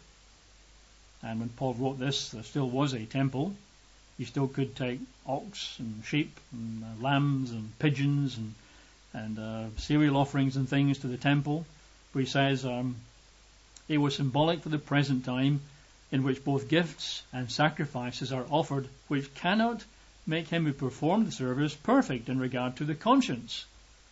And when Paul wrote this, there still was a temple. You still could take ox and sheep and uh, lambs and pigeons and and uh, cereal offerings and things to the temple. But he says um, it was symbolic for the present time, in which both gifts and sacrifices are offered, which cannot make him who performed the service perfect in regard to the conscience.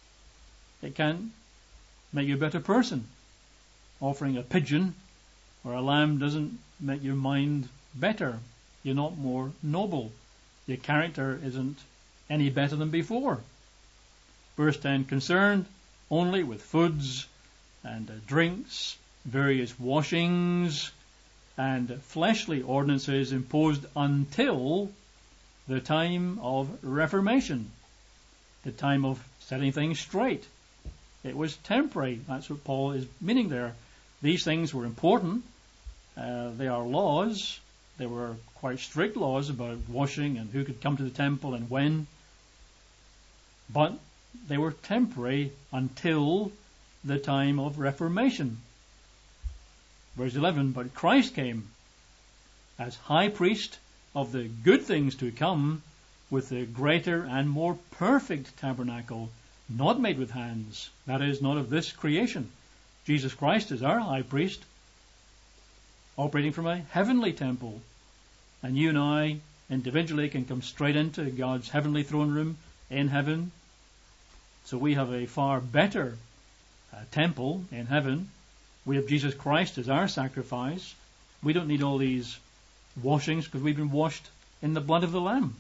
It can't make you a better person. Offering a pigeon or a lamb doesn't make your mind better. You're not more noble. Your character isn't any better than before. Verse ten, concerned only with foods and uh, drinks, various washings, and fleshly ordinances imposed until the time of Reformation, the time of setting things straight. It was temporary. That's what Paul is meaning there. These things were important. Uh, they are laws, There were quite strict laws about washing and who could come to the temple and when. But they were temporary until the time of Reformation. Verse eleven, but Christ came as high priest of the good things to come with the greater and more perfect tabernacle, not made with hands, that is, not of this creation. Jesus Christ is our high priest, operating from a heavenly temple. And you and I individually can come straight into God's heavenly throne room in heaven. So we have a far better uh, temple in heaven. We have Jesus Christ as our sacrifice. We don't need all these washings because we've been washed in the blood of the Lamb.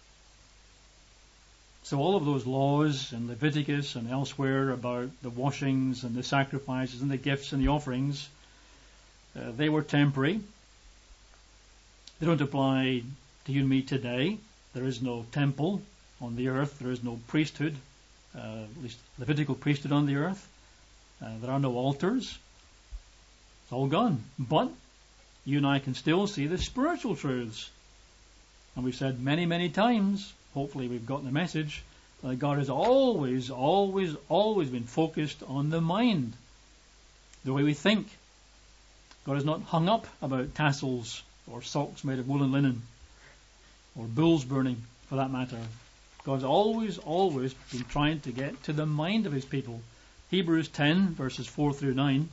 So all of those laws in Leviticus and elsewhere about the washings and the sacrifices and the gifts and the offerings, uh, they were temporary. They don't apply to you and me today. There is no temple on the earth. There is no priesthood, uh, at least Levitical priesthood on the earth. Uh, there are no altars. It's all gone. But you and I can still see the spiritual truths. And we've said many, many times, hopefully we've gotten the message, that God has always, always, always been focused on the mind, the way we think. God is not hung up about tassels or socks made of wool and linen, or bulls burning, for that matter. God's always, always been trying to get to the mind of his people. Hebrews ten, verses four through nine.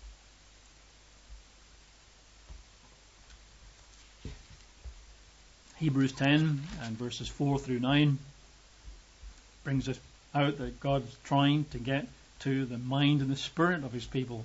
Hebrews ten and verses four through nine brings us out that God's trying to get to the mind and the spirit of his people.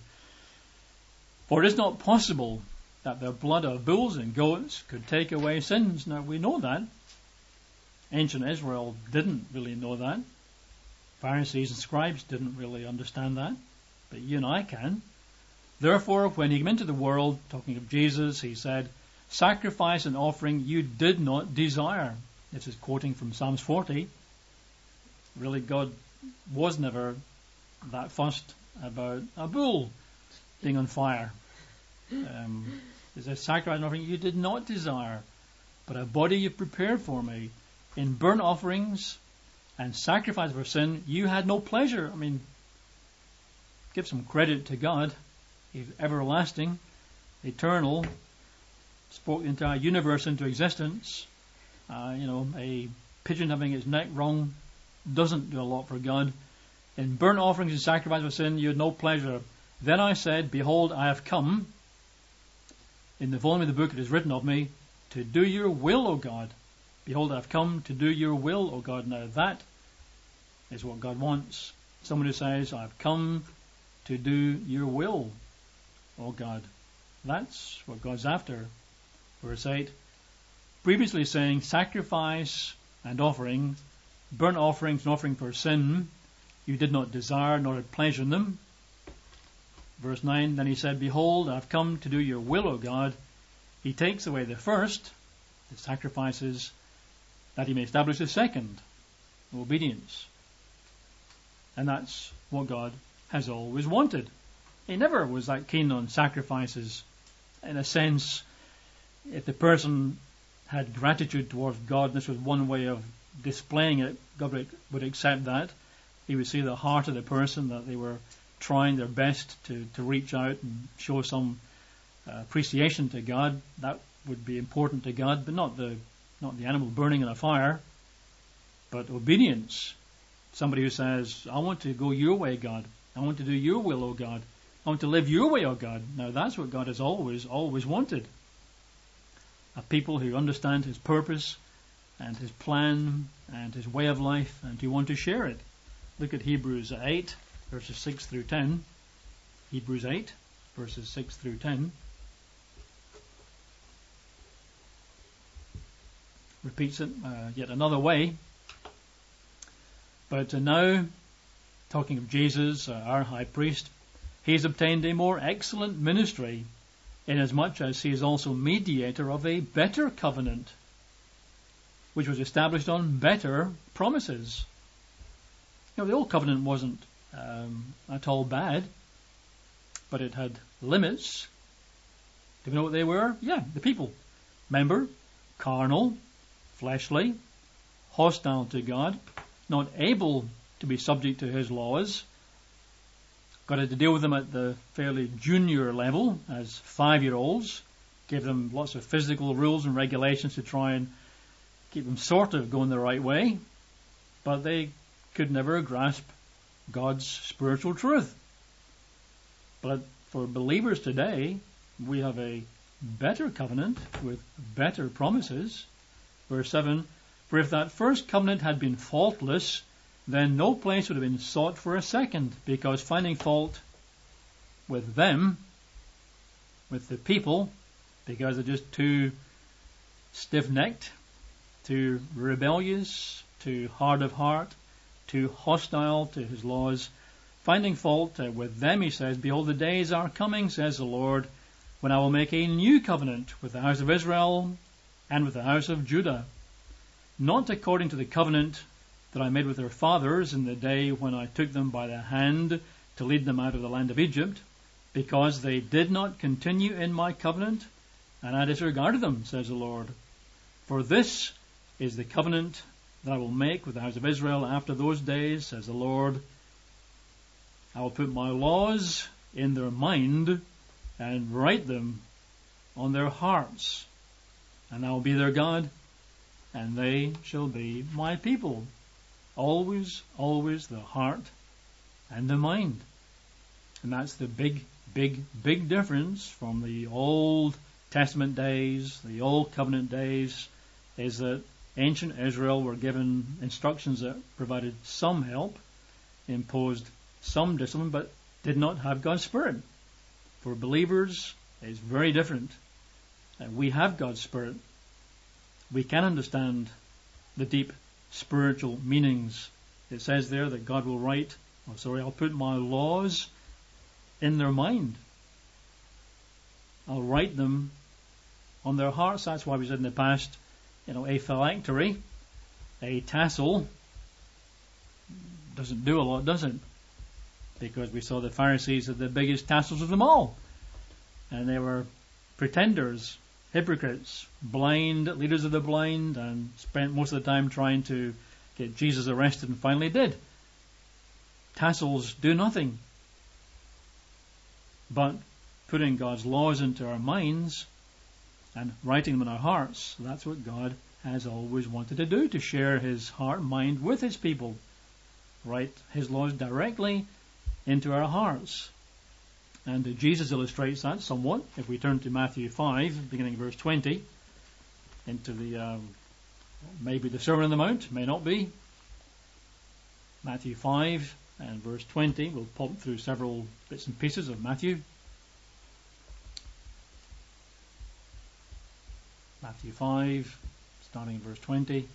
For it is not possible that the blood of bulls and goats could take away sins. Now we know that. Ancient Israel didn't really know that. Pharisees and scribes didn't really understand that. But you and I can. Therefore, when he came into the world, talking of Jesus, he said, sacrifice and offering you did not desire. This is quoting from Psalms forty. Really, God was never that fussed about a bull being on fire. Um, it says, sacrifice and offering you did not desire, but a body you prepared for me. In burnt offerings and sacrifice for sin, you had no pleasure. I mean, give some credit to God. He's everlasting, eternal, spoke the entire universe into existence. Uh, you know, a pigeon having its neck wrong doesn't do a lot for God. In burnt offerings and sacrifice for sin, you had no pleasure. Then I said, behold, I have come. In the volume of the book it is written of me, to do your will, O God. Behold, I have come to do your will, O God. Now that is what God wants. Someone who says, I have come to do your will, O God. That's what God's after. Verse eight, previously saying sacrifice and offering, burnt offerings and offering for sin, you did not desire nor had pleasure in them. Verse nine, then he said, behold, I have come to do your will, O God. He takes away the first, the sacrifices, that he may establish the second, obedience. And that's what God has always wanted. He never was that keen on sacrifices. In a sense, if the person had gratitude towards God, and this was one way of displaying it, God would accept that. He would see the heart of the person, that they were trying their best to, to reach out and show some uh, appreciation to God. That would be important to God, but not the not the animal burning in a fire, but obedience. Somebody who says, I want to go your way, God. I want to do your will, O God. I want to live your way, O God. Now that's what God has always, always wanted. A people who understand his purpose and his plan and his way of life and who want to share it. Look at Hebrews eight, verses six through ten. Hebrews eight, verses six through ten. Repeats it uh, yet another way. But uh, now, talking of Jesus, uh, our high priest, he has obtained a more excellent ministry, inasmuch as he is also mediator of a better covenant, which was established on better promises. You know, the old covenant wasn't um, at all bad, but it had limits. Do we know what they were? Yeah, the people. Remember, carnal, fleshly, hostile to God, not able to be subject to his laws. Got to deal with them at the fairly junior level as five-year-olds. Gave them lots of physical rules and regulations to try and keep them sort of going the right way. But they could never grasp God's spiritual truth. But for believers today, we have a better covenant with better promises. Verse seven, for if that first covenant had been faultless, then no place would have been sought for a second, because finding fault with them, with the people, because they're just too stiff-necked, too rebellious, too hard of heart, too hostile to his laws, finding fault uh, with them, he says, behold, the days are coming, says the Lord, when I will make a new covenant with the house of Israel and with the house of Judah, not according to the covenant that I made with their fathers in the day when I took them by the hand to lead them out of the land of Egypt, because they did not continue in my covenant, and I disregarded them, says the Lord. For this is the covenant that I will make with the house of Israel after those days, says the Lord. I will put my laws in their mind and write them on their hearts, and I will be their God, and they shall be my people. Always, always the heart and the mind. And that's the big, big, big difference from the Old Testament days, the Old Covenant days, is that ancient Israel were given instructions that provided some help, imposed some discipline, but did not have God's Spirit. For believers, it's very different. And we have God's Spirit. We can understand the deep spiritual meanings. It says there that God will write, oh sorry, I'll put my laws in their mind. I'll write them on their hearts. That's why we said in the past, you know, a phylactery, a tassel, doesn't do a lot, does it? Because we saw the Pharisees had the biggest tassels of them all. And they were pretenders, hypocrites, blind, leaders of the blind, and spent most of the time trying to get Jesus arrested, and finally did. Tassels do nothing. But putting God's laws into our minds and writing them in our hearts, that's what God has always wanted to do, to share his heart and mind with his people. Write his laws directly into our hearts. And uh, Jesus illustrates that somewhat. If we turn to Matthew five, beginning verse twenty, into the, um, maybe the Sermon on the Mount, may not be. Matthew five and verse twenty, we'll pop through several bits and pieces of Matthew. Matthew five, starting in verse twenty.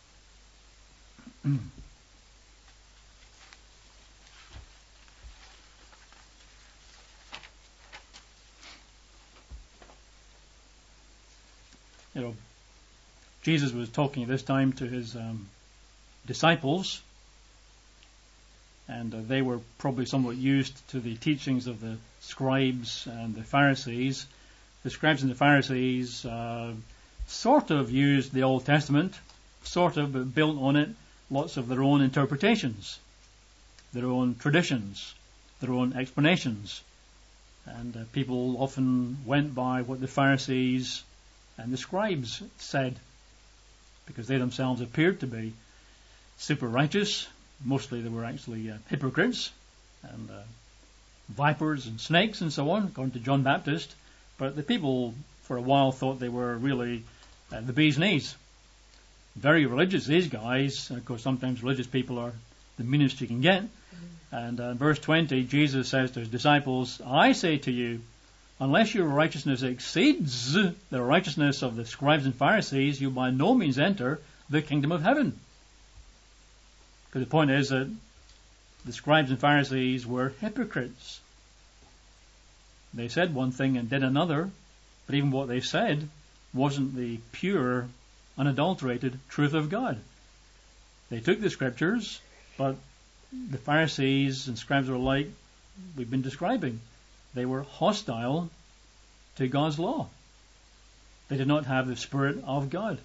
You know, Jesus was talking at this time to his um, disciples, and uh, they were probably somewhat used to the teachings of the scribes and the Pharisees. The scribes and the Pharisees uh, sort of used the Old Testament, sort of, but built on it lots of their own interpretations, their own traditions, their own explanations. And uh, people often went by what the Pharisees and the scribes said, because they themselves appeared to be super righteous. Mostly they were actually uh, hypocrites and uh, vipers and snakes and so on, according to John Baptist. But the people for a while thought they were really uh, the bee's knees. Very religious, these guys. Of course, sometimes religious people are the meanest you can get. Mm-hmm. And uh, verse twenty, Jesus says to his disciples, I say to you, unless your righteousness exceeds the righteousness of the scribes and Pharisees, you by no means enter the kingdom of heaven. Because the point is that the scribes and Pharisees were hypocrites. They said one thing and did another, but even what they said wasn't the pure, unadulterated truth of God. They took the scriptures, but the Pharisees and scribes were like we've been describing. They were hostile to God's law. They did not have the Spirit of God.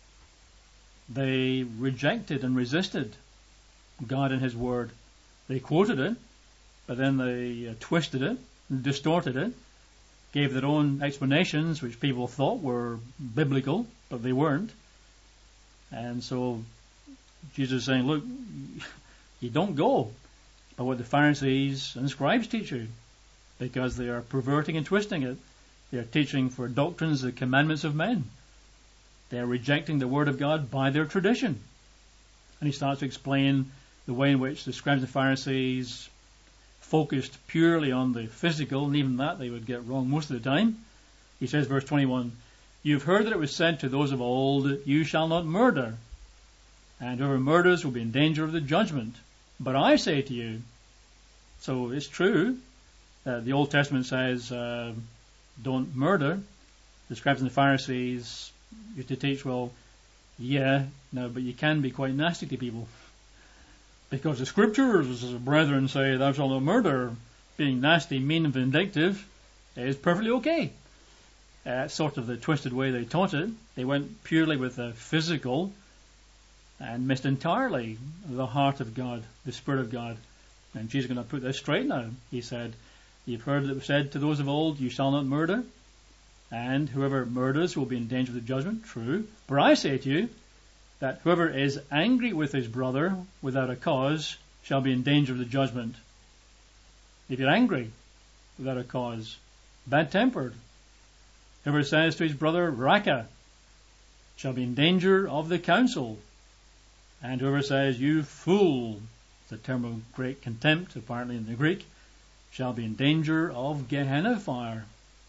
They rejected and resisted God and His Word. They quoted it, but then they uh, twisted it, distorted it, gave their own explanations, which people thought were biblical, but they weren't. And so Jesus is saying, look, you don't go by what the Pharisees and scribes teach you, because they are perverting and twisting it. They are teaching for doctrines, the commandments of men. They are rejecting the Word of God by their tradition. And he starts to explain the way in which the scribes and Pharisees focused purely on the physical, and even that they would get wrong most of the time. He says, verse twenty-one, "You've heard that it was said to those of old, 'You shall not murder, and whoever murders will be in danger of the judgment.' But I say to you," so it's true that the Old Testament says, uh, don't murder. The scribes and the Pharisees used to teach, well, yeah, no, but you can be quite nasty to people. Because the scriptures, brethren, say, thou shalt not murder. Being nasty, mean, and vindictive is perfectly okay. Uh, sort of the twisted way they taught it. They went purely with the physical and missed entirely the heart of God, the Spirit of God. And Jesus is going to put this straight now. He said, you've heard that it was said to those of old, you shall not murder, and whoever murders will be in danger of the judgment. True. But I say to you that whoever is angry with his brother without a cause shall be in danger of the judgment. If you're angry without a cause, bad-tempered, whoever says to his brother, Raka, shall be in danger of the council. And whoever says, you fool, it's a term of great contempt, apparently in the Greek, shall be in danger of Gehenna fire.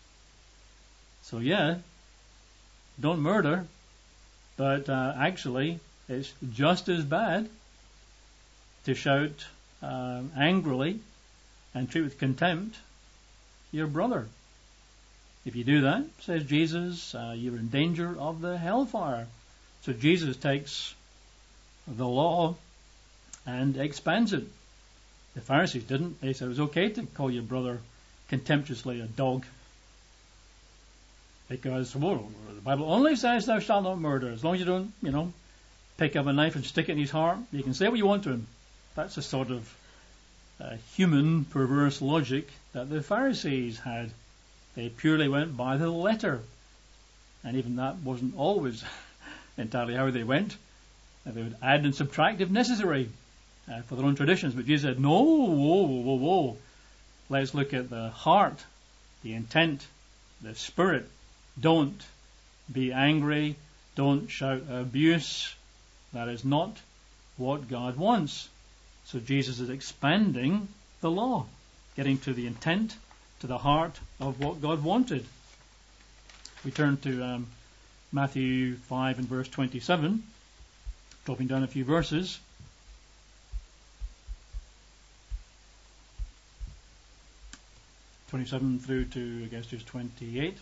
So yeah, don't murder, but uh, actually it's just as bad to shout uh, angrily and treat with contempt your brother. If you do that, says Jesus, uh, you're in danger of the hellfire. So Jesus takes the law and expands it. The Pharisees didn't. They said it was okay to call your brother contemptuously a dog, because well, the Bible only says thou shalt not murder. As long as you don't, you know, pick up a knife and stick it in his heart, you can say what you want to him. That's a sort of uh, human perverse logic that the Pharisees had. They purely went by the letter, and even that wasn't always entirely how they went. They would add and subtract if necessary uh, for their own traditions. But Jesus said, no, whoa, whoa, whoa, whoa. Let's look at the heart, the intent, the spirit. Don't be angry. Don't shout abuse. That is not what God wants. So Jesus is expanding the law, getting to the intent, to the heart of what God wanted. We turn to um, Matthew five and verse twenty-seven. Dropping down a few verses. twenty-seven through to, I guess, just twenty-eight.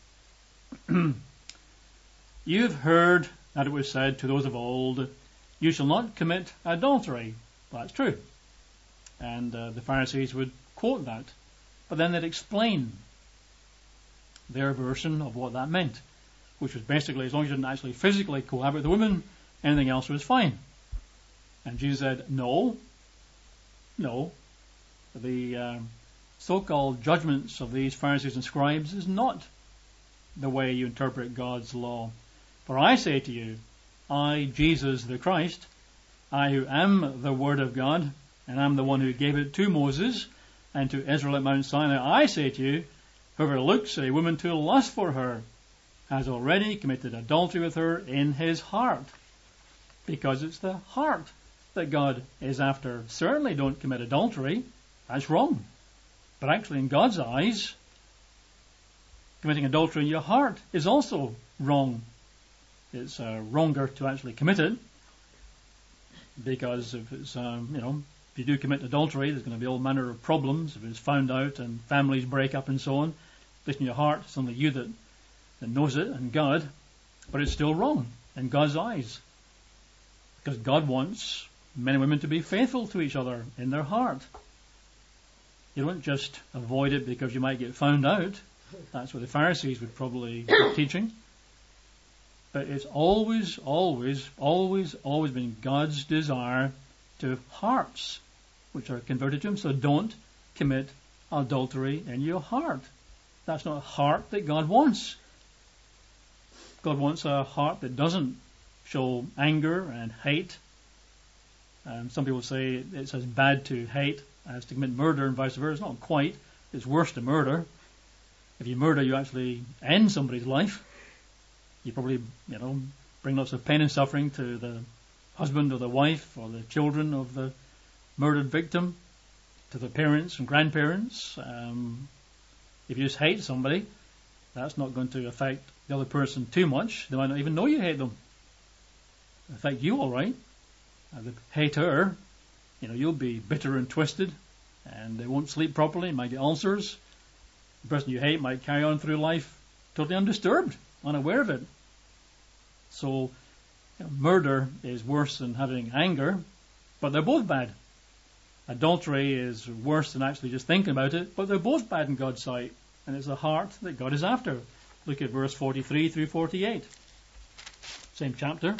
You've heard that it was said to those of old, you shall not commit adultery. Well, that's true. And uh, the Pharisees would quote that. But then they'd explain their version of what that meant, which was basically, as long as you didn't actually physically cohabit with the woman, anything else was fine. And Jesus said, no, no. The uh, so-called judgments of these Pharisees and scribes is not the way you interpret God's law. For I say to you, I, Jesus the Christ, I who am the Word of God, and am the one who gave it to Moses and to Israel at Mount Sinai, I say to you, whoever looks at a woman to lust for her has already committed adultery with her in his heart. Because it's the heart that God is after. Certainly don't commit adultery. That's wrong. But actually in God's eyes, committing adultery in your heart is also wrong. It's uh, wronger to actually commit it, because if it's, um, you know, if you do commit adultery, there's going to be all manner of problems if it's found out and families break up and so on. At least in your heart, it's only you that, that knows it, and God. But it's still wrong in God's eyes, because God wants men and women to be faithful to each other in their heart. You don't just avoid it because you might get found out. That's what the Pharisees would probably be teaching. But it's always, always, always, always been God's desire to have hearts which are converted to Him. So don't commit adultery in your heart. That's not a heart that God wants. God wants a heart that doesn't show anger and hate. Um, some people say it's as bad to hate as to commit murder and vice versa. It's not quite. It's worse to murder. If you murder, you actually end somebody's life. You probably, you know, bring lots of pain and suffering to the husband or the wife or the children of the murdered victim, to the parents and grandparents. Um, if you just hate somebody, that's not going to affect the other person too much. They might not even know you hate them. It'll affect you all right. Uh, the hater, you know, you'll be bitter and twisted, and they won't sleep properly, might get ulcers. The person you hate might carry on through life totally undisturbed, unaware of it. So, you know, murder is worse than having anger, but they're both bad. Adultery is worse than actually just thinking about it, but they're both bad in God's sight, and it's the heart that God is after. Look at verse forty-three through forty-eight. Same chapter.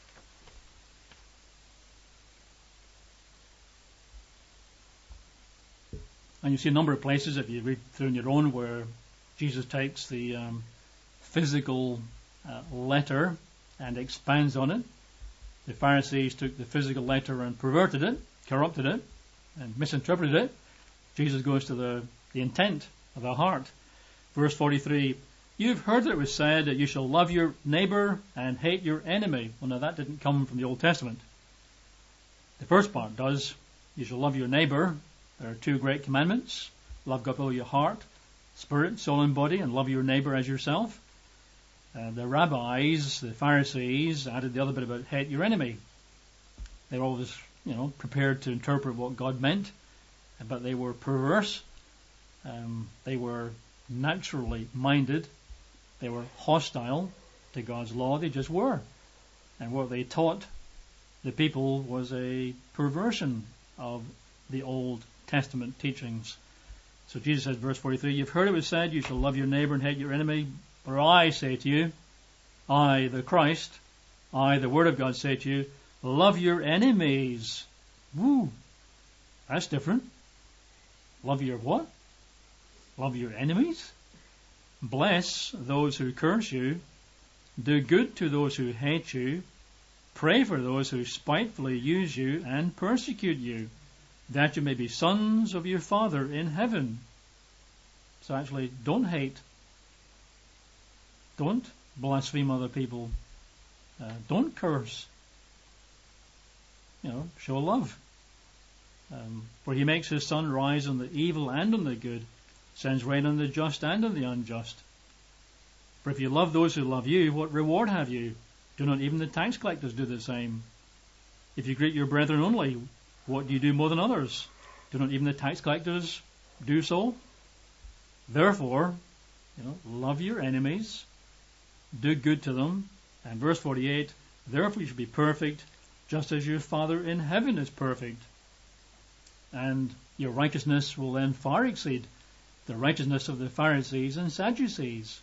And you see a number of places, if you read through on your own, where Jesus takes the um, physical uh, letter and expands on it. The Pharisees took the physical letter and perverted it, corrupted it, and misinterpreted it. Jesus goes to the, the intent of the heart. Verse forty-three, you've heard that it was said that you shall love your neighbour and hate your enemy. Well, now that didn't come from the Old Testament. The first part does. You shall love your neighbour. There are two great commandments. Love God with all your heart, spirit, soul and body, and love your neighbour as yourself. Uh, the rabbis, the Pharisees, added the other bit about hate your enemy. They were always, you know, prepared to interpret what God meant, but they were perverse. Um, they were naturally minded. They were hostile to God's law. They just were. And what they taught the people was a perversion of the Old Testament teachings. So Jesus says, verse forty-three, you've heard it was said, you shall love your neighbour and hate your enemy. But I say to you, I, the Christ, I, the Word of God, say to you, love your enemies. Woo! That's different. Love your what? Love your enemies? Bless those who curse you. Do good to those who hate you. Pray for those who spitefully use you and persecute you, that you may be sons of your Father in heaven. So actually, don't hate. Don't blaspheme other people. Uh, don't curse. You know, show love. Um, for he makes his sun rise on the evil and on the good, sends rain on the just and on the unjust. For if you love those who love you, what reward have you? Do not even the tax collectors do the same? If you greet your brethren only, what do you do more than others? Do not even the tax collectors do so? Therefore, you know, love your enemies, do good to them. And verse forty-eight, therefore you should be perfect, just as your Father in heaven is perfect. And your righteousness will then far exceed the righteousness of the Pharisees and Sadducees.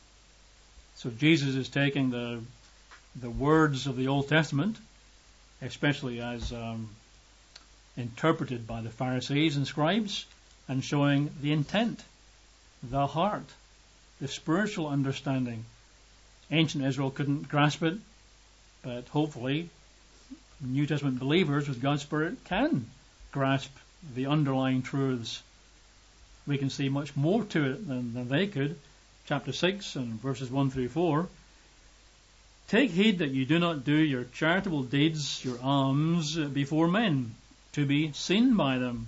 So Jesus is taking the the words of the Old Testament, especially as um, interpreted by the Pharisees and scribes, and showing the intent, the heart, the spiritual understanding. Ancient Israel couldn't grasp it, but hopefully New Testament believers with God's Spirit can grasp the underlying truths. We can see much more to it than, than they could. Chapter six and verses one through four. Take heed that you do not do your charitable deeds, your alms, before men, to be seen by them.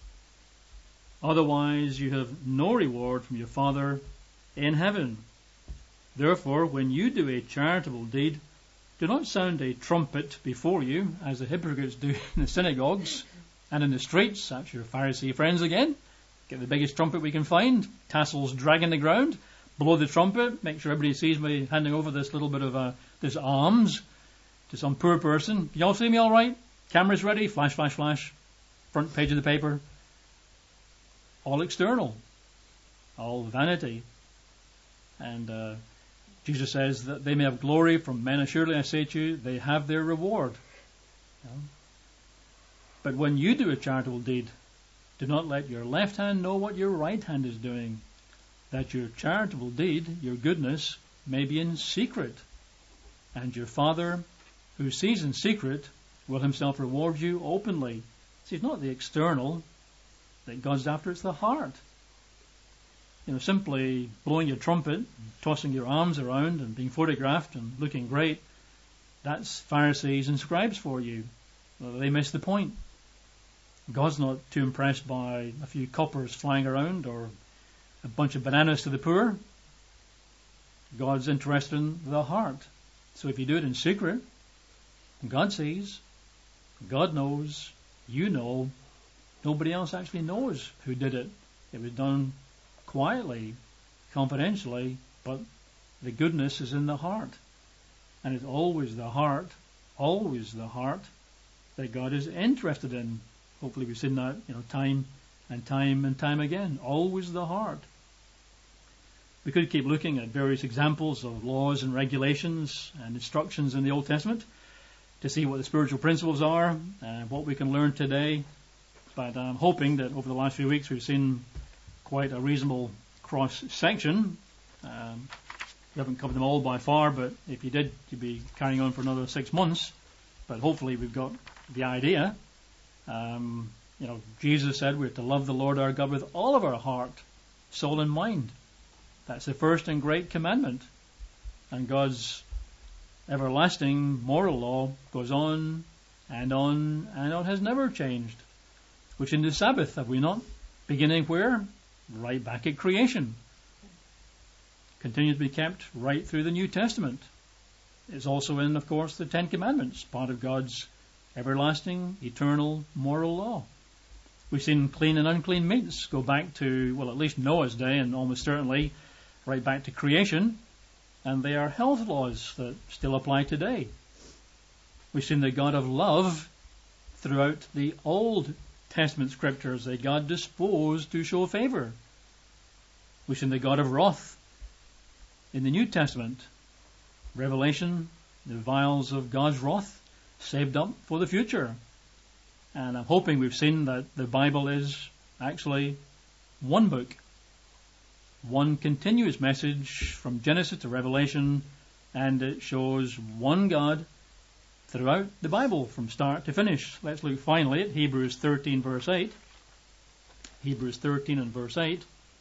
Otherwise you have no reward from your Father in heaven. Therefore, when you do a charitable deed, do not sound a trumpet before you, as the hypocrites do in the synagogues and in the streets. That's your Pharisee friends again. Get the biggest trumpet we can find, tassels dragging the ground, blow the trumpet, make sure everybody sees me handing over this little bit of uh, this alms to some poor person. Can you all see me all right? Cameras ready? Flash, flash, flash. Front page of the paper. All external. All vanity. And uh, Jesus says that they may have glory from men. Assuredly I say to you, they have their reward. You know? But when you do a charitable deed, do not let your left hand know what your right hand is doing, that your charitable deed, your goodness, may be in secret. And your Father, who sees in secret, will himself reward you openly. See, it's not the external that God's after, it's the heart. You know, simply blowing your trumpet, tossing your arms around and being photographed and looking great, that's Pharisees and scribes for you. Well, they miss the point. God's not too impressed by a few coppers flying around or a bunch of bananas to the poor. God's interested in the heart. So if you do it in secret, God sees, God knows, you know, nobody else actually knows who did it. It was done quietly, confidentially, but the goodness is in the heart. And it's always the heart, always the heart that God is interested in. Hopefully we've seen that, you know, time and time and time again. Always the heart. We could keep looking at various examples of laws and regulations and instructions in the Old Testament to see what the spiritual principles are and what we can learn today. But I'm hoping that over the last few weeks we've seen quite a reasonable cross-section. Um, we haven't covered them all by far, but if you did, you'd be carrying on for another six months. But hopefully we've got the idea. Um, you know, Jesus said we're to love the Lord our God with all of our heart, soul and mind. That's the first and great commandment. And God's everlasting moral law goes on and on and on, has never changed. Which in the Sabbath, have we not? Beginning where? Right back at creation. Continues to be kept right through the New Testament. It's also in, of course, the Ten Commandments, part of God's everlasting, eternal, moral law. We've seen clean and unclean meats go back to, well, at least Noah's day, and almost certainly right back to creation, and they are health laws that still apply today. We've seen the God of love throughout the Old Testament scriptures, a God disposed to show favor. We've seen the God of wrath in the New Testament. Revelation, the vials of God's wrath saved up for the future. And I'm hoping we've seen that the Bible is actually one book, one continuous message from Genesis to Revelation, and it shows one God throughout the Bible from start to finish. Let's look finally at Hebrews thirteen verse eight. Hebrews thirteen and verse eight.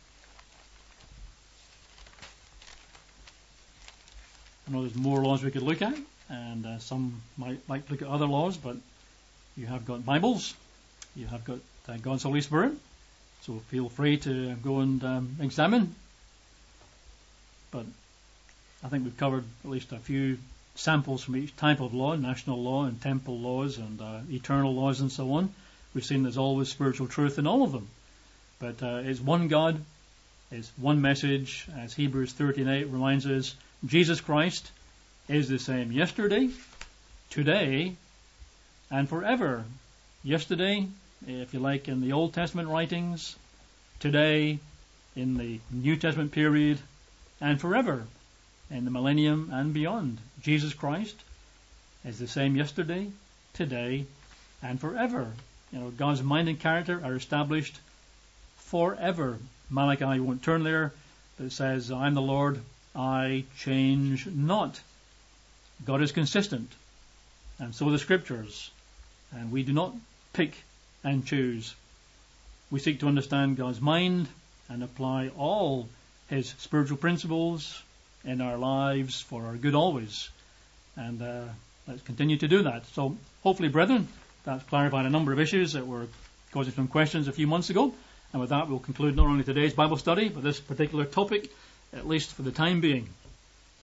I know there's more laws we could look at, and uh, some might like to look at other laws, but you have got Bibles, you have got uh, God's Holy Spirit, so feel free to go and um, examine. But I think we've covered at least a few samples from each type of law, national law and temple laws and uh, eternal laws and so on. We've seen there's always spiritual truth in all of them. But uh, it's one God, it's one message, as Hebrews thirteen eight reminds us. Jesus Christ is the same yesterday, today, and forever. Yesterday, if you like, in the Old Testament writings, today, in the New Testament period, and forever, in the millennium and beyond. Jesus Christ is the same yesterday, today, and forever. You know, God's mind and character are established forever. Malachi, you won't turn there, but it says, I'm the Lord, I change not. God is consistent, and so are the Scriptures, and we do not pick and choose. We seek to understand God's mind and apply all His spiritual principles in our lives for our good always, and uh, let's continue to do that. So hopefully, brethren, that's clarified a number of issues that were causing some questions a few months ago, and with that we'll conclude not only today's Bible study, but this particular topic, at least for the time being.